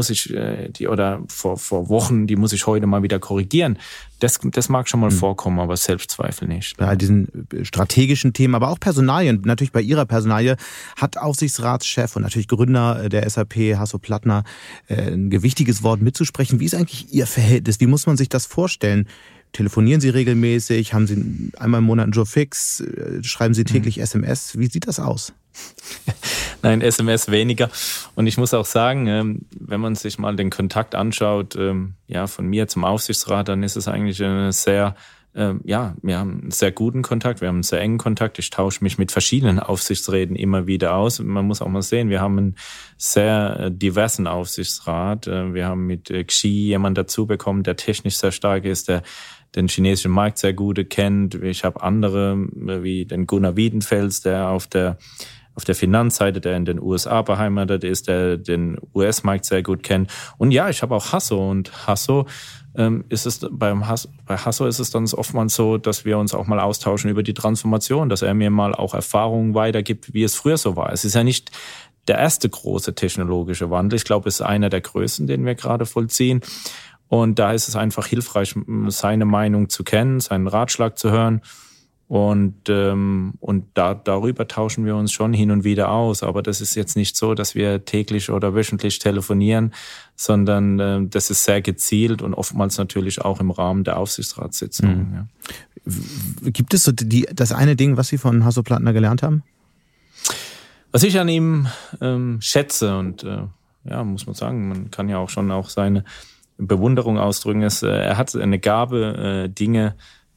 vor Wochen, die muss ich heute mal wieder korrigieren. Das mag schon mal vorkommen, aber Selbstzweifel nicht. Bei diesen strategischen Themen, aber auch Personalien, natürlich bei Ihrer Personalie, hat Aufsichtsratschef und natürlich Gründer der SAP, Hasso Plattner, ein gewichtiges Wort mitzusprechen. Wie ist eigentlich Ihr Verhältnis? Wie muss man sich das vorstellen? Telefonieren Sie regelmäßig? Haben Sie einmal im Monat einen Joe fix? Schreiben Sie täglich SMS? Wie sieht das aus? Nein, SMS weniger. Und ich muss auch sagen, wenn man sich mal den Kontakt anschaut, von mir zum Aufsichtsrat, dann ist es eigentlich eine sehr wir haben einen sehr guten Kontakt, wir haben einen sehr engen Kontakt. Ich tausche mich mit verschiedenen Aufsichtsräten immer wieder aus. Man muss auch mal sehen, wir haben einen sehr diversen Aufsichtsrat. Wir haben mit Xi jemanden dazu bekommen, der technisch sehr stark ist, der den chinesischen Markt sehr gut kennt. Ich habe andere, wie den Gunnar Wiedenfels, der auf der Finanzseite, der in den USA beheimatet ist, der den US-Markt sehr gut kennt. Und ja, ich habe auch Hasso. Und Hasso bei Hasso ist es dann oftmals so, dass wir uns auch mal austauschen über die Transformation, dass er mir mal auch Erfahrungen weitergibt, wie es früher so war. Es ist ja nicht der erste große technologische Wandel. Ich glaube, es ist einer der größten, den wir gerade vollziehen. Und da ist es einfach hilfreich, seine Meinung zu kennen, seinen Ratschlag zu hören. Und darüber tauschen wir uns schon hin und wieder aus. Aber das ist jetzt nicht so, dass wir täglich oder wöchentlich telefonieren, sondern das ist sehr gezielt und oftmals natürlich auch im Rahmen der Aufsichtsratssitzungen. Ja. Gibt es so das eine Ding, was Sie von Hasso Plattner gelernt haben? Was ich an ihm schätze und muss man sagen, man kann ja auch schon auch seine Bewunderung ausdrücken, ist, er hat eine Gabe, Dinge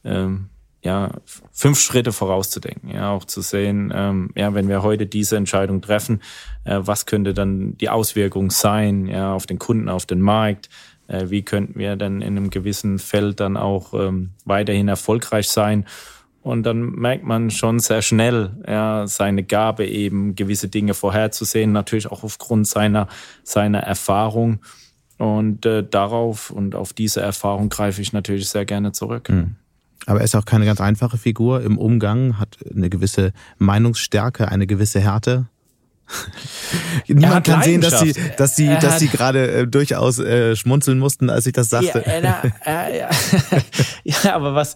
5 Schritte vorauszudenken, auch zu sehen, wenn wir heute diese Entscheidung treffen, was könnte dann die Auswirkung sein, auf den Kunden, auf den Markt, wie könnten wir dann in einem gewissen Feld dann auch weiterhin erfolgreich sein. Und dann merkt man schon sehr schnell, seine Gabe eben gewisse Dinge vorherzusehen, natürlich auch aufgrund seiner Erfahrung. Und darauf und auf diese Erfahrung greife ich natürlich sehr gerne zurück. Aber er ist auch keine ganz einfache Figur im Umgang, hat eine gewisse Meinungsstärke, eine gewisse Härte. Niemand kann sehen, dass sie gerade durchaus schmunzeln mussten, als ich das sagte. Ich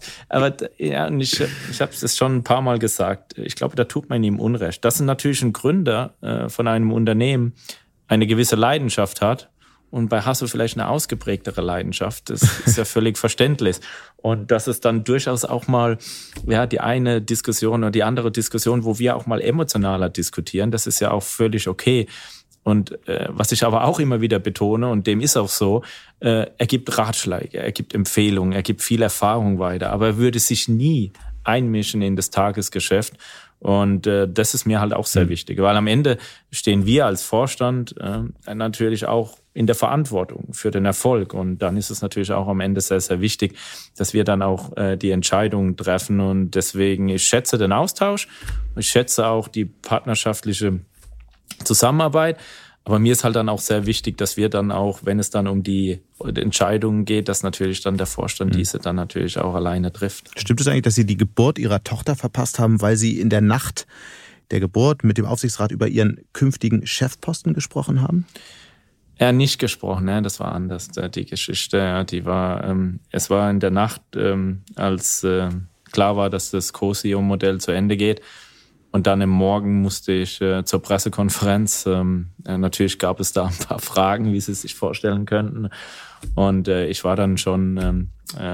habe es schon ein paar Mal gesagt. Ich glaube, da tut man ihm Unrecht. Dass natürlich ein Gründer von einem Unternehmen eine gewisse Leidenschaft hat, und bei Hasso vielleicht eine ausgeprägtere Leidenschaft. Das ist ja völlig verständlich. Und das ist dann durchaus auch mal die eine Diskussion oder die andere Diskussion, wo wir auch mal emotionaler diskutieren. Das ist ja auch völlig okay. Und was ich aber auch immer wieder betone, und dem ist auch so, er gibt Ratschläge, er gibt Empfehlungen, er gibt viel Erfahrung weiter, aber er würde sich nie einmischen in das Tagesgeschäft. Und das ist mir halt auch sehr wichtig, weil am Ende stehen wir als Vorstand natürlich auch in der Verantwortung für den Erfolg. Und dann ist es natürlich auch am Ende sehr, sehr wichtig, dass wir dann auch die Entscheidungen treffen. Und deswegen, ich schätze den Austausch, ich schätze auch die partnerschaftliche Zusammenarbeit. Aber mir ist halt dann auch sehr wichtig, dass wir dann auch, wenn es dann um die Entscheidungen geht, dass natürlich dann der Vorstand diese dann natürlich auch alleine trifft. Stimmt es eigentlich, dass Sie die Geburt Ihrer Tochter verpasst haben, weil Sie in der Nacht der Geburt mit dem Aufsichtsrat über Ihren künftigen Chefposten gesprochen haben? Ja, nicht gesprochen, das war anders, die Geschichte. Die war, es war in der Nacht, als klar war, dass das Co-CEO-Modell zu Ende geht. Und dann im Morgen musste ich zur Pressekonferenz. Natürlich gab es da ein paar Fragen, wie Sie es sich vorstellen könnten. Und ich war dann schon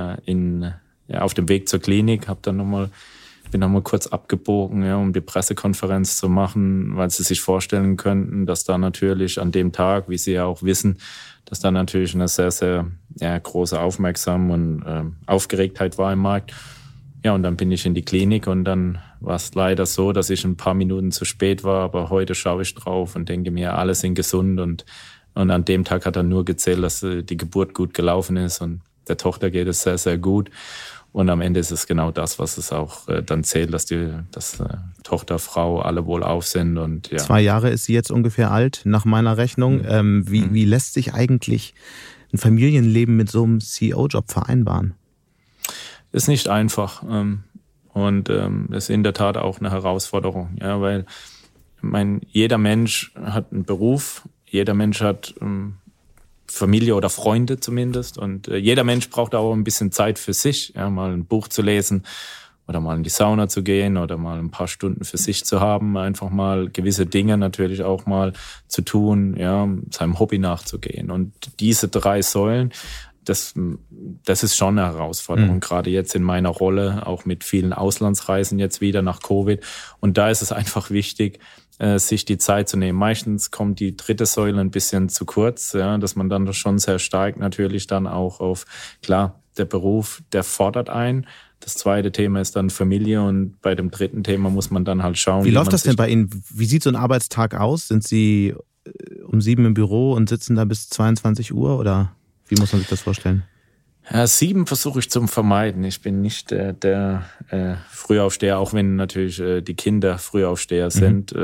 auf dem Weg zur Klinik, bin nochmal kurz abgebogen, um die Pressekonferenz zu machen, weil Sie sich vorstellen könnten, dass da natürlich an dem Tag, wie Sie ja auch wissen, dass da natürlich eine sehr, sehr große Aufmerksamkeit und Aufgeregtheit war im Markt. Ja, und dann bin ich in die Klinik und dann war es leider so, dass ich ein paar Minuten zu spät war, aber heute schaue ich drauf und denke mir, alle sind gesund und an dem Tag hat dann nur gezählt, dass die Geburt gut gelaufen ist und der Tochter geht es sehr, sehr gut. Und am Ende ist es genau das, was es auch dann zählt, dass Tochter, Frau alle wohlauf sind. Und 2 Jahre ist sie jetzt ungefähr alt, nach meiner Rechnung. Wie lässt sich eigentlich ein Familienleben mit so einem CEO-Job vereinbaren? Ist nicht einfach und ist in der Tat auch eine Herausforderung, weil jeder Mensch hat einen Beruf, jeder Mensch hat Familie oder Freunde zumindest und jeder Mensch braucht auch ein bisschen Zeit für sich, mal ein Buch zu lesen oder mal in die Sauna zu gehen oder mal ein paar Stunden für sich zu haben, einfach mal gewisse Dinge natürlich auch mal zu tun, seinem Hobby nachzugehen. Und diese 3 Säulen, das ist schon eine Herausforderung, gerade jetzt in meiner Rolle, auch mit vielen Auslandsreisen jetzt wieder nach Covid. Und da ist es einfach wichtig, sich die Zeit zu nehmen. Meistens kommt die 3. Säule ein bisschen zu kurz, dass man dann schon sehr stark natürlich dann auch auf, klar, der Beruf, der fordert ein, Das zweite Thema ist dann Familie und bei dem dritten Thema muss man dann halt schauen. Wie läuft das denn bei Ihnen? Wie sieht so ein Arbeitstag aus? Sind Sie um 7 im Büro und sitzen da bis 22 Uhr oder wie muss man sich das vorstellen? Ja, 7 versuche ich zu vermeiden. Ich bin nicht der Frühaufsteher, auch wenn natürlich die Kinder Frühaufsteher sind.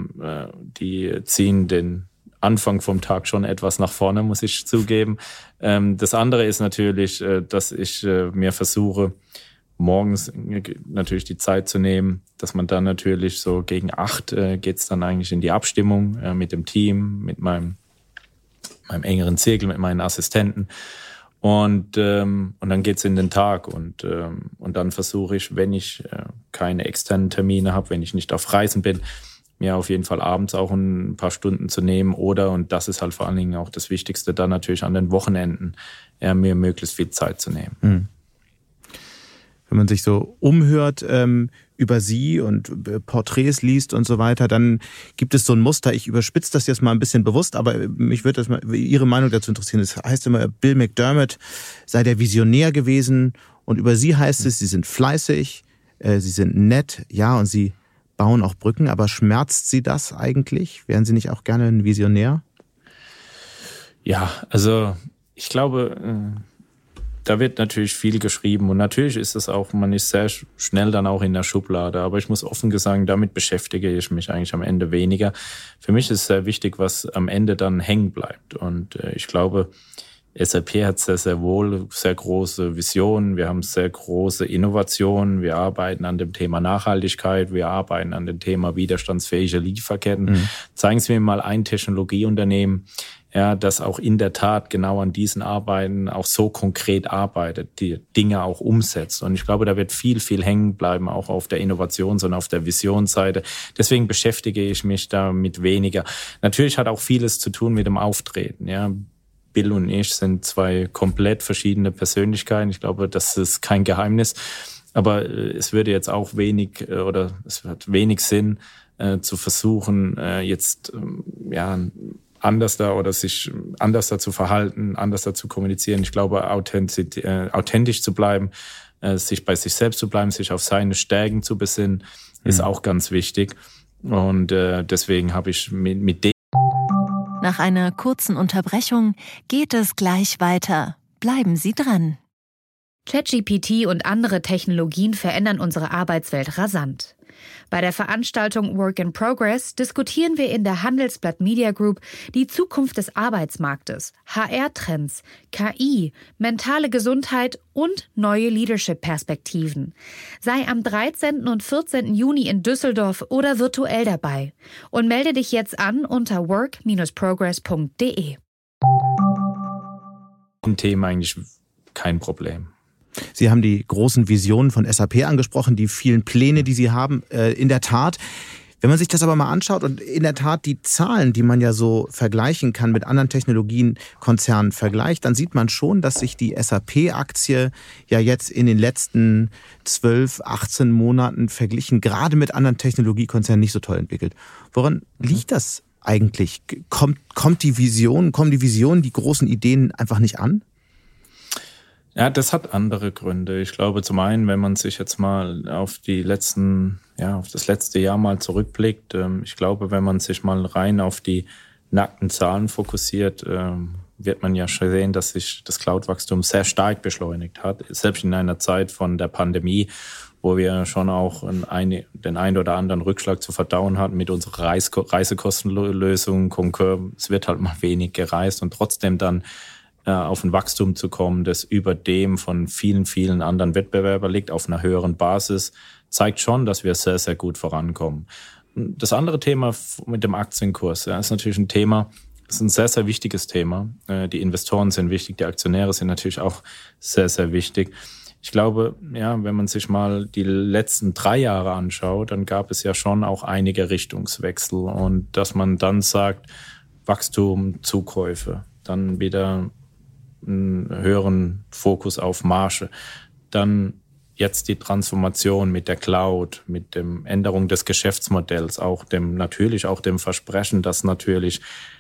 Die ziehen den Anfang vom Tag schon etwas nach vorne, muss ich zugeben. Das andere ist natürlich, dass ich mir versuche, morgens natürlich die Zeit zu nehmen, dass man dann natürlich so gegen 8 geht's dann eigentlich in die Abstimmung mit dem Team, mit meinem engeren Zirkel, mit meinen Assistenten. Und dann geht's in den Tag und dann versuche ich, wenn ich keine externen Termine habe, wenn ich nicht auf Reisen bin, mir auf jeden Fall abends auch ein paar Stunden zu nehmen oder, und das ist halt vor allen Dingen auch das Wichtigste, dann natürlich an den Wochenenden mir möglichst viel Zeit zu nehmen. Mhm. Wenn man sich so umhört über Sie und Porträts liest und so weiter, dann gibt es so ein Muster. Ich überspitze das jetzt mal ein bisschen bewusst, aber mich würde das mal Ihre Meinung dazu interessieren. Es heißt immer, Bill McDermott sei der Visionär gewesen und über Sie heißt es, Sie sind fleißig, Sie sind nett, ja, und Sie bauen auch Brücken, aber schmerzt Sie das eigentlich? Wären Sie nicht auch gerne ein Visionär? Ja, also ich glaube, da wird natürlich viel geschrieben und natürlich ist es auch, man ist sehr schnell dann auch in der Schublade, aber ich muss offen sagen, damit beschäftige ich mich eigentlich am Ende weniger. Für mich ist sehr wichtig, was am Ende dann hängen bleibt und ich glaube, SAP hat sehr, sehr wohl sehr große Visionen, wir haben sehr große Innovationen, wir arbeiten an dem Thema Nachhaltigkeit, wir arbeiten an dem Thema widerstandsfähige Lieferketten. Zeigen Sie mir mal ein Technologieunternehmen, ja, das auch in der Tat genau an diesen Arbeiten auch so konkret arbeitet, die Dinge auch umsetzt. Und ich glaube, da wird viel, viel hängen bleiben, auch auf der Innovations- und auf der Visionsseite. Deswegen beschäftige ich mich damit weniger. Natürlich hat auch vieles zu tun mit dem Auftreten, ja. Bill und ich sind 2 komplett verschiedene Persönlichkeiten. Ich glaube, das ist kein Geheimnis. Aber es würde jetzt auch wenig wenig Sinn, zu versuchen, jetzt anders da oder sich anders da zu verhalten, anders da zu kommunizieren. Ich glaube, authentisch zu bleiben, sich bei sich selbst zu bleiben, sich auf seine Stärken zu besinnen, ist auch ganz wichtig. Und deswegen habe ich mit dem. Nach einer kurzen Unterbrechung geht es gleich weiter. Bleiben Sie dran. ChatGPT und andere Technologien verändern unsere Arbeitswelt rasant. Bei der Veranstaltung Work in Progress diskutieren wir in der Handelsblatt Media Group die Zukunft des Arbeitsmarktes, HR-Trends, KI, mentale Gesundheit und neue Leadership-Perspektiven. Sei am 13. und 14. Juni in Düsseldorf oder virtuell dabei und melde dich jetzt an unter work-progress.de. Ein Thema eigentlich kein Problem. Sie haben die großen Visionen von SAP angesprochen, die vielen Pläne, die Sie haben, in der Tat. Wenn man sich das aber mal anschaut und in der Tat die Zahlen, die man ja so vergleichen kann mit anderen Technologienkonzernen vergleicht, dann sieht man schon, dass sich die SAP-Aktie ja jetzt in den letzten 12, 18 Monaten verglichen, gerade mit anderen Technologiekonzernen nicht so toll entwickelt. Woran liegt das eigentlich? Kommen die Visionen, die großen Ideen einfach nicht an? Ja, das hat andere Gründe. Ich glaube, zum einen, wenn man sich jetzt mal auf das letzte Jahr mal zurückblickt, ich glaube, wenn man sich mal rein auf die nackten Zahlen fokussiert, wird man ja schon sehen, dass sich das Cloud-Wachstum sehr stark beschleunigt hat. Selbst in einer Zeit von der Pandemie, wo wir schon auch den ein oder anderen Rückschlag zu verdauen hatten mit unserer Reisekostenlösung, Concur. Es wird halt mal wenig gereist und trotzdem dann auf ein Wachstum zu kommen, das über dem von vielen, vielen anderen Wettbewerbern liegt, auf einer höheren Basis, zeigt schon, dass wir sehr, sehr gut vorankommen. Das andere Thema mit dem Aktienkurs ist natürlich ein Thema, das ist ein sehr, sehr wichtiges Thema. Die Investoren sind wichtig, die Aktionäre sind natürlich auch sehr, sehr wichtig. Ich glaube, ja, wenn man sich mal die letzten 3 Jahre anschaut, dann gab es ja schon auch einige Richtungswechsel und dass man dann sagt, Wachstum, Zukäufe, dann wieder einen höheren Fokus auf Marge. Dann jetzt die Transformation mit der Cloud, mit der Änderung des Geschäftsmodells, natürlich auch dem Versprechen, dass natürlich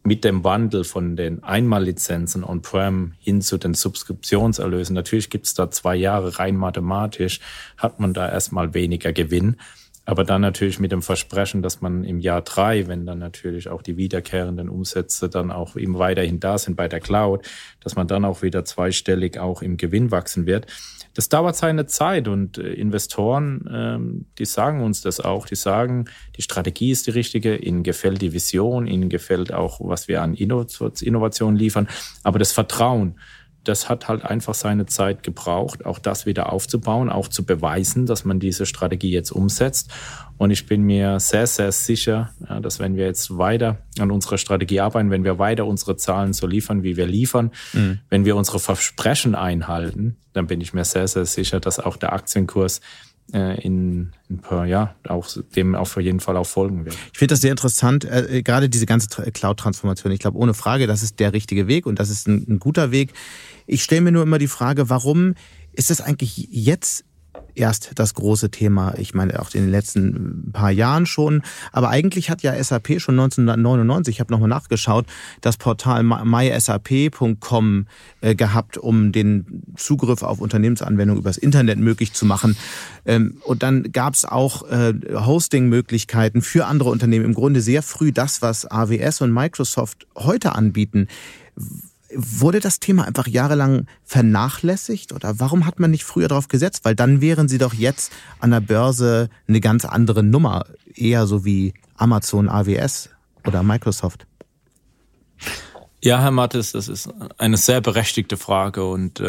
mit dem Wandel von den Einmallizenzen On-Prem hin zu den Subskriptionserlösen, natürlich gibt es da 2 Jahre rein mathematisch, hat man da erstmal weniger Gewinn. Aber dann natürlich mit dem Versprechen, dass man im Jahr 3, wenn dann natürlich auch die wiederkehrenden Umsätze dann auch eben weiterhin da sind bei der Cloud, dass man dann auch wieder zweistellig auch im Gewinn wachsen wird. Das dauert seine Zeit und Investoren, die sagen uns das auch. Die sagen, die Strategie ist die richtige, ihnen gefällt die Vision, ihnen gefällt auch, was wir an Innovation liefern. Aber das Vertrauen, das hat halt einfach seine Zeit gebraucht, auch das wieder aufzubauen, auch zu beweisen, dass man diese Strategie jetzt umsetzt. Und ich bin mir sehr, sehr sicher, dass wenn wir jetzt weiter an unserer Strategie arbeiten, wenn wir weiter unsere Zahlen so liefern, wie wir liefern, wenn wir unsere Versprechen einhalten, dann bin ich mir sehr, sehr sicher, dass auch der Aktienkurs in ein paar Jahren auch dem auf jeden Fall auch folgen wird. Ich finde das sehr interessant, gerade diese ganze Cloud-Transformation. Ich glaube, ohne Frage, das ist der richtige Weg und das ist ein guter Weg. Ich stelle mir nur immer die Frage, warum ist das eigentlich jetzt erst das große Thema? Ich meine, auch in den letzten paar Jahren schon. Aber eigentlich hat ja SAP schon 1999, ich habe nochmal nachgeschaut, das Portal mysap.com gehabt, um den Zugriff auf Unternehmensanwendungen übers Internet möglich zu machen. Und dann gab es auch Hosting-Möglichkeiten für andere Unternehmen. Im Grunde sehr früh das, was AWS und Microsoft heute anbieten. Wurde das Thema einfach jahrelang vernachlässigt oder warum hat man nicht früher darauf gesetzt? Weil dann wären sie doch jetzt an der Börse eine ganz andere Nummer, eher so wie Amazon, AWS oder Microsoft. Ja, Herr Mattes, das ist eine sehr berechtigte Frage und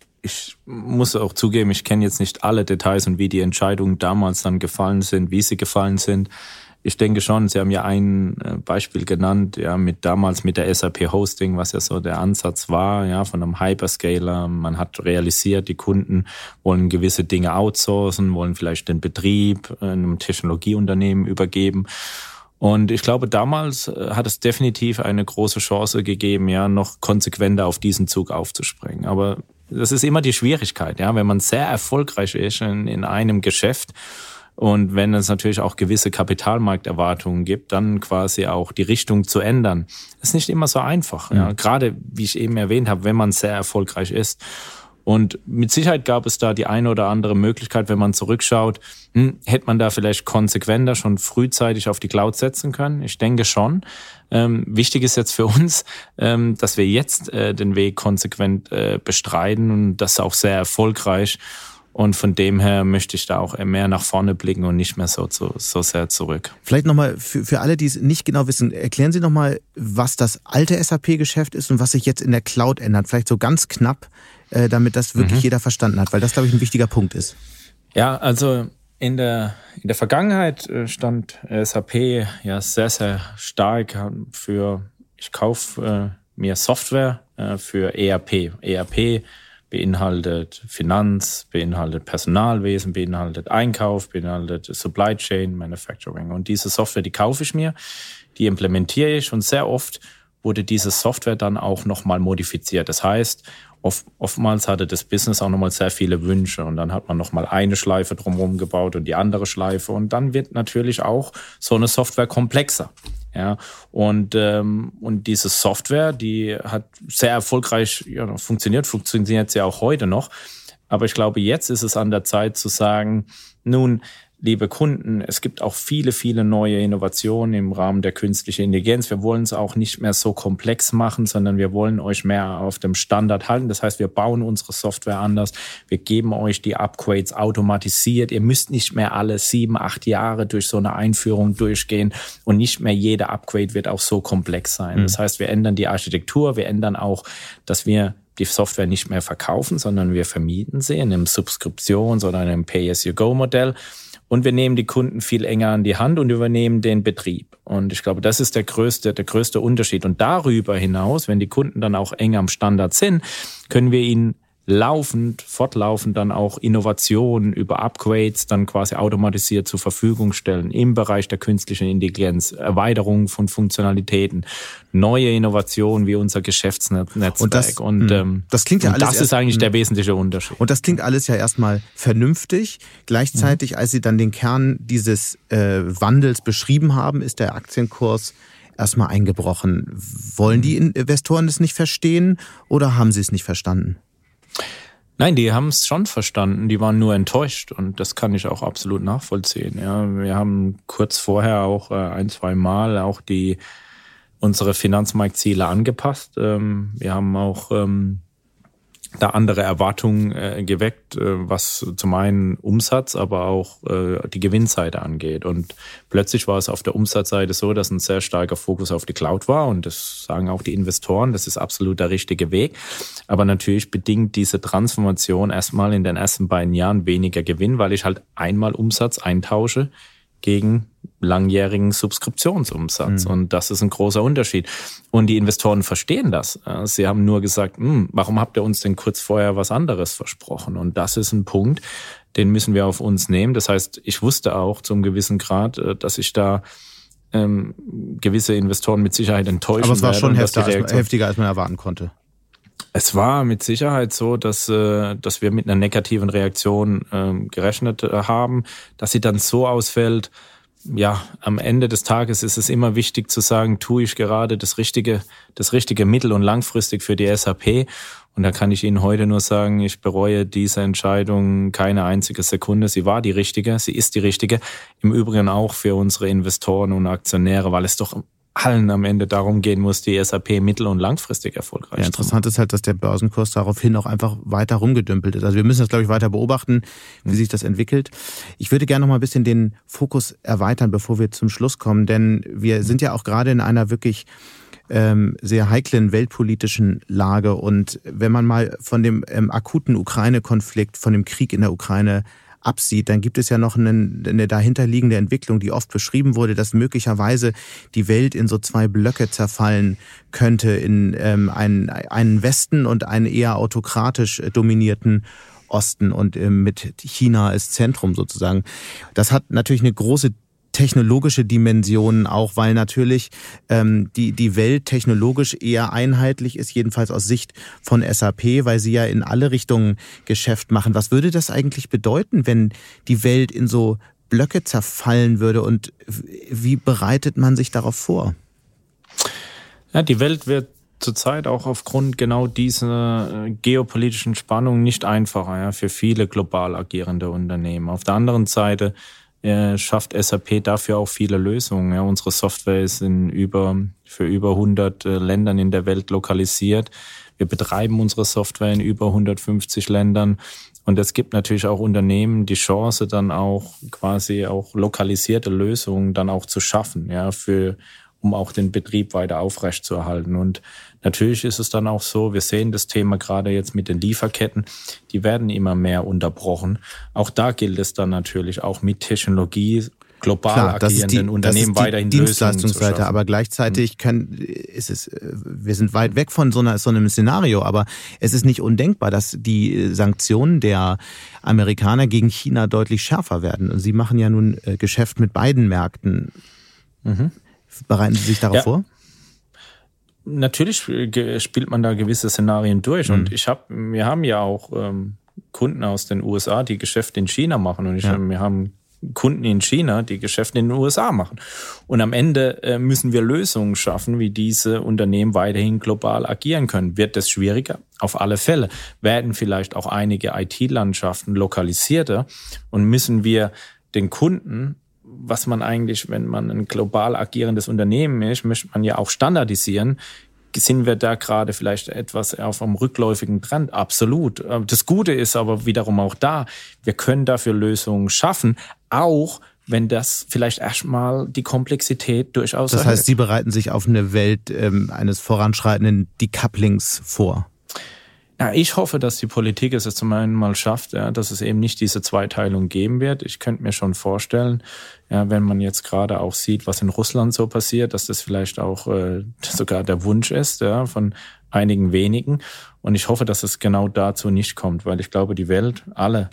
ich muss auch zugeben, ich kenne jetzt nicht alle Details und wie die Entscheidungen damals dann gefallen sind, wie sie gefallen sind. Ich denke schon, Sie haben ja ein Beispiel genannt, ja, damals mit der SAP Hosting, was ja so der Ansatz war, ja, von einem Hyperscaler. Man hat realisiert, die Kunden wollen gewisse Dinge outsourcen, wollen vielleicht den Betrieb einem Technologieunternehmen übergeben. Und ich glaube, damals hat es definitiv eine große Chance gegeben, ja, noch konsequenter auf diesen Zug aufzuspringen. Aber das ist immer die Schwierigkeit, ja, wenn man sehr erfolgreich ist in einem Geschäft. Und wenn es natürlich auch gewisse Kapitalmarkterwartungen gibt, dann quasi auch die Richtung zu ändern. Das ist nicht immer so einfach. Ja. Gerade, wie ich eben erwähnt habe, wenn man sehr erfolgreich ist. Und mit Sicherheit gab es da die eine oder andere Möglichkeit, wenn man zurückschaut, hätte man da vielleicht konsequenter schon frühzeitig auf die Cloud setzen können. Ich denke schon. Wichtig ist jetzt für uns, dass wir jetzt den Weg konsequent bestreiten und das auch sehr erfolgreich. Und von dem her möchte ich da auch mehr nach vorne blicken und nicht mehr so sehr zurück. Vielleicht nochmal für alle, die es nicht genau wissen, erklären Sie nochmal, was das alte SAP-Geschäft ist und was sich jetzt in der Cloud ändert. Vielleicht so ganz knapp, damit das wirklich jeder verstanden hat, weil das, glaube ich, ein wichtiger Punkt ist. Ja, also in der Vergangenheit stand SAP ja sehr, sehr stark für, ich kaufe mir Software für ERP. ERP beinhaltet Finanz, beinhaltet Personalwesen, beinhaltet Einkauf, beinhaltet Supply Chain, Manufacturing. Und diese Software, die kaufe ich mir, die implementiere ich und sehr oft wurde diese Software dann auch nochmal modifiziert. Das heißt, oftmals hatte das Business auch nochmal sehr viele Wünsche und dann hat man nochmal eine Schleife drumherum gebaut und die andere Schleife und dann wird natürlich auch so eine Software komplexer. Ja, und diese Software, die hat sehr erfolgreich funktioniert sie auch heute noch. Aber ich glaube, jetzt ist es an der Zeit zu sagen, nun, liebe Kunden, es gibt auch viele, viele neue Innovationen im Rahmen der künstlichen Intelligenz. Wir wollen es auch nicht mehr so komplex machen, sondern wir wollen euch mehr auf dem Standard halten. Das heißt, wir bauen unsere Software anders. Wir geben euch die Upgrades automatisiert. Ihr müsst nicht mehr alle 7, 8 Jahre durch so eine Einführung durchgehen und nicht mehr jeder Upgrade wird auch so komplex sein. Das heißt, wir ändern die Architektur, wir ändern auch, dass wir die Software nicht mehr verkaufen, sondern wir vermieten sie in einem Subskriptions- oder einem Pay-as-you-go-Modell. Und wir nehmen die Kunden viel enger an die Hand und übernehmen den Betrieb. Und ich glaube, das ist der größte Unterschied. Und darüber hinaus, wenn die Kunden dann auch eng am Standard sind, können wir ihnen fortlaufend dann auch Innovationen über Upgrades dann quasi automatisiert zur Verfügung stellen im Bereich der künstlichen Intelligenz, Erweiterung von Funktionalitäten, neue Innovationen wie unser Geschäftsnetzwerk. Und das klingt ja alles. Das ist eigentlich der wesentliche Unterschied. Und das klingt alles ja erstmal vernünftig. Gleichzeitig, als Sie dann den Kern dieses Wandels beschrieben haben, ist der Aktienkurs erstmal eingebrochen. Wollen die Investoren es nicht verstehen oder haben sie es nicht verstanden? Nein, die haben es schon verstanden, die waren nur enttäuscht und das kann ich auch absolut nachvollziehen. Ja, wir haben kurz vorher auch 1-2 Mal auch unsere Finanzmarktziele angepasst. Wir haben auch da andere Erwartungen geweckt, was zum einen Umsatz, aber auch die Gewinnseite angeht. Und plötzlich war es auf der Umsatzseite so, dass ein sehr starker Fokus auf die Cloud war. Und das sagen auch die Investoren, das ist absolut der richtige Weg. Aber natürlich bedingt diese Transformation erstmal in den ersten beiden Jahren weniger Gewinn, weil ich halt einmal Umsatz eintausche gegen langjährigen Subskriptionsumsatz. Und das ist ein großer Unterschied. Und die Investoren verstehen das. Sie haben nur gesagt, warum habt ihr uns denn kurz vorher was anderes versprochen? Und das ist ein Punkt, den müssen wir auf uns nehmen. Das heißt, ich wusste auch zum gewissen Grad, dass ich da gewisse Investoren mit Sicherheit enttäuschen werde. Aber es war schon heftiger, als man erwarten konnte. Es war mit Sicherheit so, dass wir mit einer negativen Reaktion gerechnet haben, dass sie dann so ausfällt. Ja, am Ende des Tages ist es immer wichtig zu sagen, tue ich gerade das richtige mittel- und langfristig für die SAP. Und da kann ich Ihnen heute nur sagen, ich bereue diese Entscheidung keine einzige Sekunde. Sie war die richtige, sie ist die richtige. Im Übrigen auch für unsere Investoren und Aktionäre, weil es doch allen am Ende darum gehen muss, die SAP mittel- und langfristig erfolgreich zu machen. Ja, interessant ist halt, dass der Börsenkurs daraufhin auch einfach weiter rumgedümpelt ist. Also wir müssen das, glaube ich, weiter beobachten, wie sich das entwickelt. Ich würde gerne noch mal ein bisschen den Fokus erweitern, bevor wir zum Schluss kommen, denn wir sind ja auch gerade in einer wirklich sehr heiklen weltpolitischen Lage. Und wenn man mal von dem akuten Ukraine-Konflikt, von dem Krieg in der Ukraine absieht, dann gibt es ja noch eine dahinterliegende Entwicklung, die oft beschrieben wurde, dass möglicherweise die Welt in so 2 Blöcke zerfallen könnte, in einen Westen und einen eher autokratisch dominierten Osten und mit China als Zentrum sozusagen. Das hat natürlich eine große technologische Dimensionen auch, weil natürlich die Welt technologisch eher einheitlich ist, jedenfalls aus Sicht von SAP, weil sie ja in alle Richtungen Geschäft machen. Was würde das eigentlich bedeuten, wenn die Welt in so Blöcke zerfallen würde und wie bereitet man sich darauf vor? Ja, die Welt wird zurzeit auch aufgrund genau dieser geopolitischen Spannungen nicht einfacher, ja, für viele global agierende Unternehmen. Auf der anderen Seite schafft SAP dafür auch viele Lösungen. Ja, unsere Software ist für über 100 Ländern in der Welt lokalisiert. Wir betreiben unsere Software in über 150 Ländern. Und es gibt natürlich auch Unternehmen die Chance, dann auch quasi auch lokalisierte Lösungen dann auch zu schaffen, ja, um auch den Betrieb weiter aufrechtzuerhalten. Und natürlich ist es dann auch so, wir sehen das Thema gerade jetzt mit den Lieferketten, die werden immer mehr unterbrochen. Auch da gilt es dann natürlich auch mit Technologie global agierenden Unternehmen weiterhin Dienstleistungsseite, aber gleichzeitig wir sind weit weg von so einem Szenario, aber es ist nicht undenkbar, dass die Sanktionen der Amerikaner gegen China deutlich schärfer werden. Und sie machen ja nun Geschäft mit beiden Märkten. Bereiten Sie sich darauf vor? Natürlich spielt man da gewisse Szenarien durch. Und wir haben ja auch Kunden aus den USA, die Geschäfte in China machen. Und wir haben Kunden in China, die Geschäfte in den USA machen. Und am Ende müssen wir Lösungen schaffen, wie diese Unternehmen weiterhin global agieren können. Wird das schwieriger? Auf alle Fälle. Werden vielleicht auch einige IT-Landschaften lokalisierter und müssen wir den Kunden, was man eigentlich, wenn man ein global agierendes Unternehmen ist, möchte man ja auch standardisieren. Sind wir da gerade vielleicht etwas auf einem rückläufigen Trend? Absolut. Das Gute ist aber wiederum auch da, wir können dafür Lösungen schaffen, auch wenn das vielleicht erstmal die Komplexität durchaus erhöht. Das heißt, Sie bereiten sich auf eine Welt eines voranschreitenden Decouplings vor? Ja, ich hoffe, dass die Politik es zum einen mal schafft, ja, dass es eben nicht diese Zweiteilung geben wird. Ich könnte mir schon vorstellen, ja, wenn man jetzt gerade auch sieht, was in Russland so passiert, dass das vielleicht auch sogar der Wunsch ist, ja, von einigen wenigen. Und ich hoffe, dass es genau dazu nicht kommt, weil ich glaube, die Welt, alle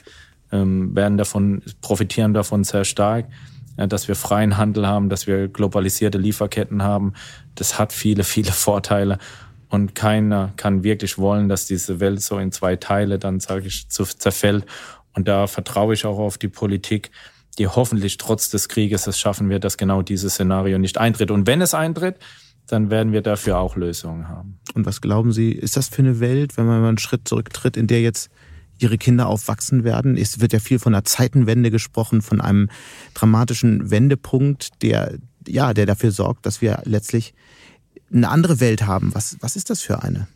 profitieren davon sehr stark, ja, dass wir freien Handel haben, dass wir globalisierte Lieferketten haben. Das hat viele, viele Vorteile. Und keiner kann wirklich wollen, dass diese Welt so in 2 Teile dann, sage ich, zerfällt. Und da vertraue ich auch auf die Politik, die hoffentlich trotz des Krieges es schaffen wird, dass genau dieses Szenario nicht eintritt. Und wenn es eintritt, dann werden wir dafür auch Lösungen haben. Und was glauben Sie, ist das für eine Welt, wenn man mal einen Schritt zurücktritt, in der jetzt Ihre Kinder aufwachsen werden? Es wird ja viel von einer Zeitenwende gesprochen, von einem dramatischen Wendepunkt, der dafür sorgt, dass wir letztlich eine andere Welt haben. Was ist das für eine?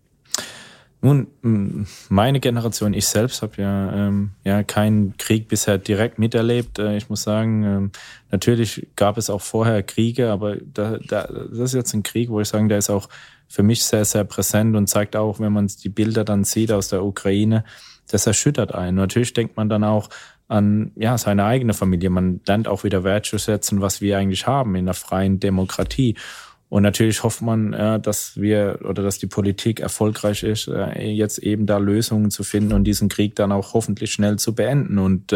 Nun, meine Generation, ich selbst habe ja keinen Krieg bisher direkt miterlebt. Ich muss sagen, natürlich gab es auch vorher Kriege, aber das ist jetzt ein Krieg, wo ich sagen, der ist auch für mich sehr, sehr präsent und zeigt auch, wenn man die Bilder dann sieht aus der Ukraine, das erschüttert einen. Natürlich denkt man dann auch an seine eigene Familie. Man lernt auch wieder wertzuschätzen, was wir eigentlich haben in einer freien Demokratie. Und natürlich hofft man, dass die Politik erfolgreich ist, jetzt eben da Lösungen zu finden und diesen Krieg dann auch hoffentlich schnell zu beenden. Und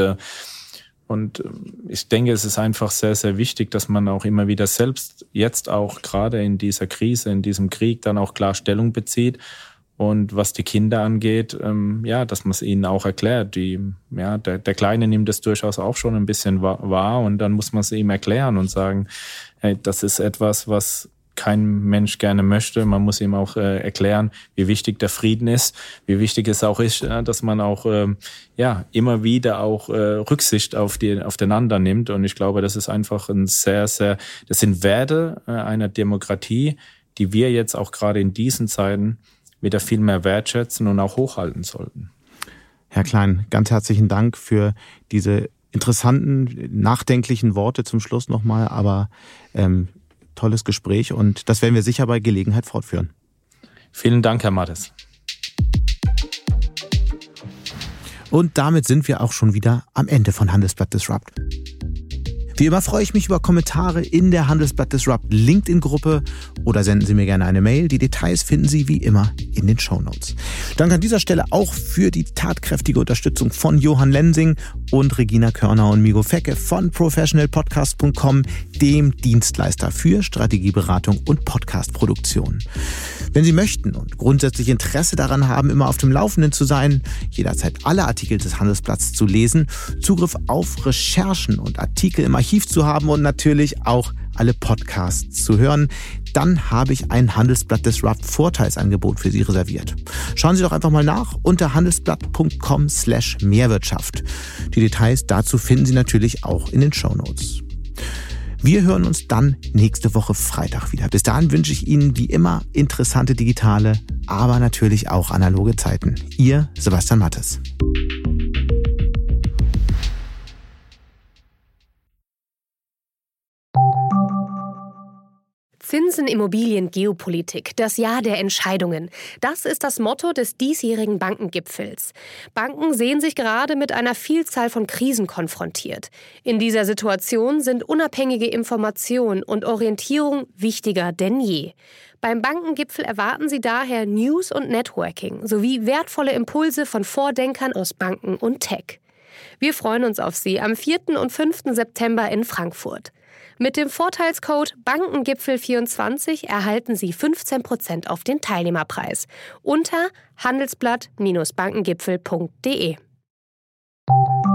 ich denke, es ist einfach sehr, sehr wichtig, dass man auch immer wieder selbst jetzt auch gerade in dieser Krise, in diesem Krieg dann auch klar Stellung bezieht. Und was die Kinder angeht, dass man es ihnen auch erklärt. Der Kleine nimmt es durchaus auch schon ein bisschen wahr und dann muss man es ihm erklären und sagen, hey, das ist etwas, was kein Mensch gerne möchte. Man muss ihm auch erklären, wie wichtig der Frieden ist, wie wichtig es auch ist, dass man auch immer wieder auch Rücksicht aufeinander nimmt. Und ich glaube, das ist einfach das sind Werte einer Demokratie, die wir jetzt auch gerade in diesen Zeiten wieder viel mehr wertschätzen und auch hochhalten sollten. Herr Klein, ganz herzlichen Dank für diese interessanten, nachdenklichen Worte zum Schluss nochmal, aber tolles Gespräch und das werden wir sicher bei Gelegenheit fortführen. Vielen Dank, Herr Mattes. Und damit sind wir auch schon wieder am Ende von Handelsblatt Disrupt. Wie immer freue ich mich über Kommentare in der Handelsblatt Disrupt LinkedIn-Gruppe oder senden Sie mir gerne eine Mail. Die Details finden Sie wie immer in den Shownotes. Danke an dieser Stelle auch für die tatkräftige Unterstützung von Johann Lensing und Regina Körner und Migo Fecke von professionalpodcast.com, dem Dienstleister für Strategieberatung und Podcastproduktion. Wenn Sie möchten und grundsätzlich Interesse daran haben, immer auf dem Laufenden zu sein, jederzeit alle Artikel des Handelsblatts zu lesen, Zugriff auf Recherchen und Artikel im Archiv zu haben und natürlich auch alle Podcasts zu hören, dann habe ich ein Handelsblatt Disrupt Vorteilsangebot für Sie reserviert. Schauen Sie doch einfach mal nach unter handelsblatt.com/Mehrwirtschaft. Die Details dazu finden Sie natürlich auch in den Shownotes. Wir hören uns dann nächste Woche Freitag wieder. Bis dahin wünsche ich Ihnen wie immer interessante digitale, aber natürlich auch analoge Zeiten. Ihr Sebastian Mattes. Zinsen, Immobilien, Geopolitik, das Jahr der Entscheidungen. Das ist das Motto des diesjährigen Bankengipfels. Banken sehen sich gerade mit einer Vielzahl von Krisen konfrontiert. In dieser Situation sind unabhängige Information und Orientierung wichtiger denn je. Beim Bankengipfel erwarten Sie daher News und Networking sowie wertvolle Impulse von Vordenkern aus Banken und Tech. Wir freuen uns auf Sie am 4. und 5. September in Frankfurt. Mit dem Vorteilscode Bankengipfel24 erhalten Sie 15% auf den Teilnehmerpreis unter handelsblatt-bankengipfel.de.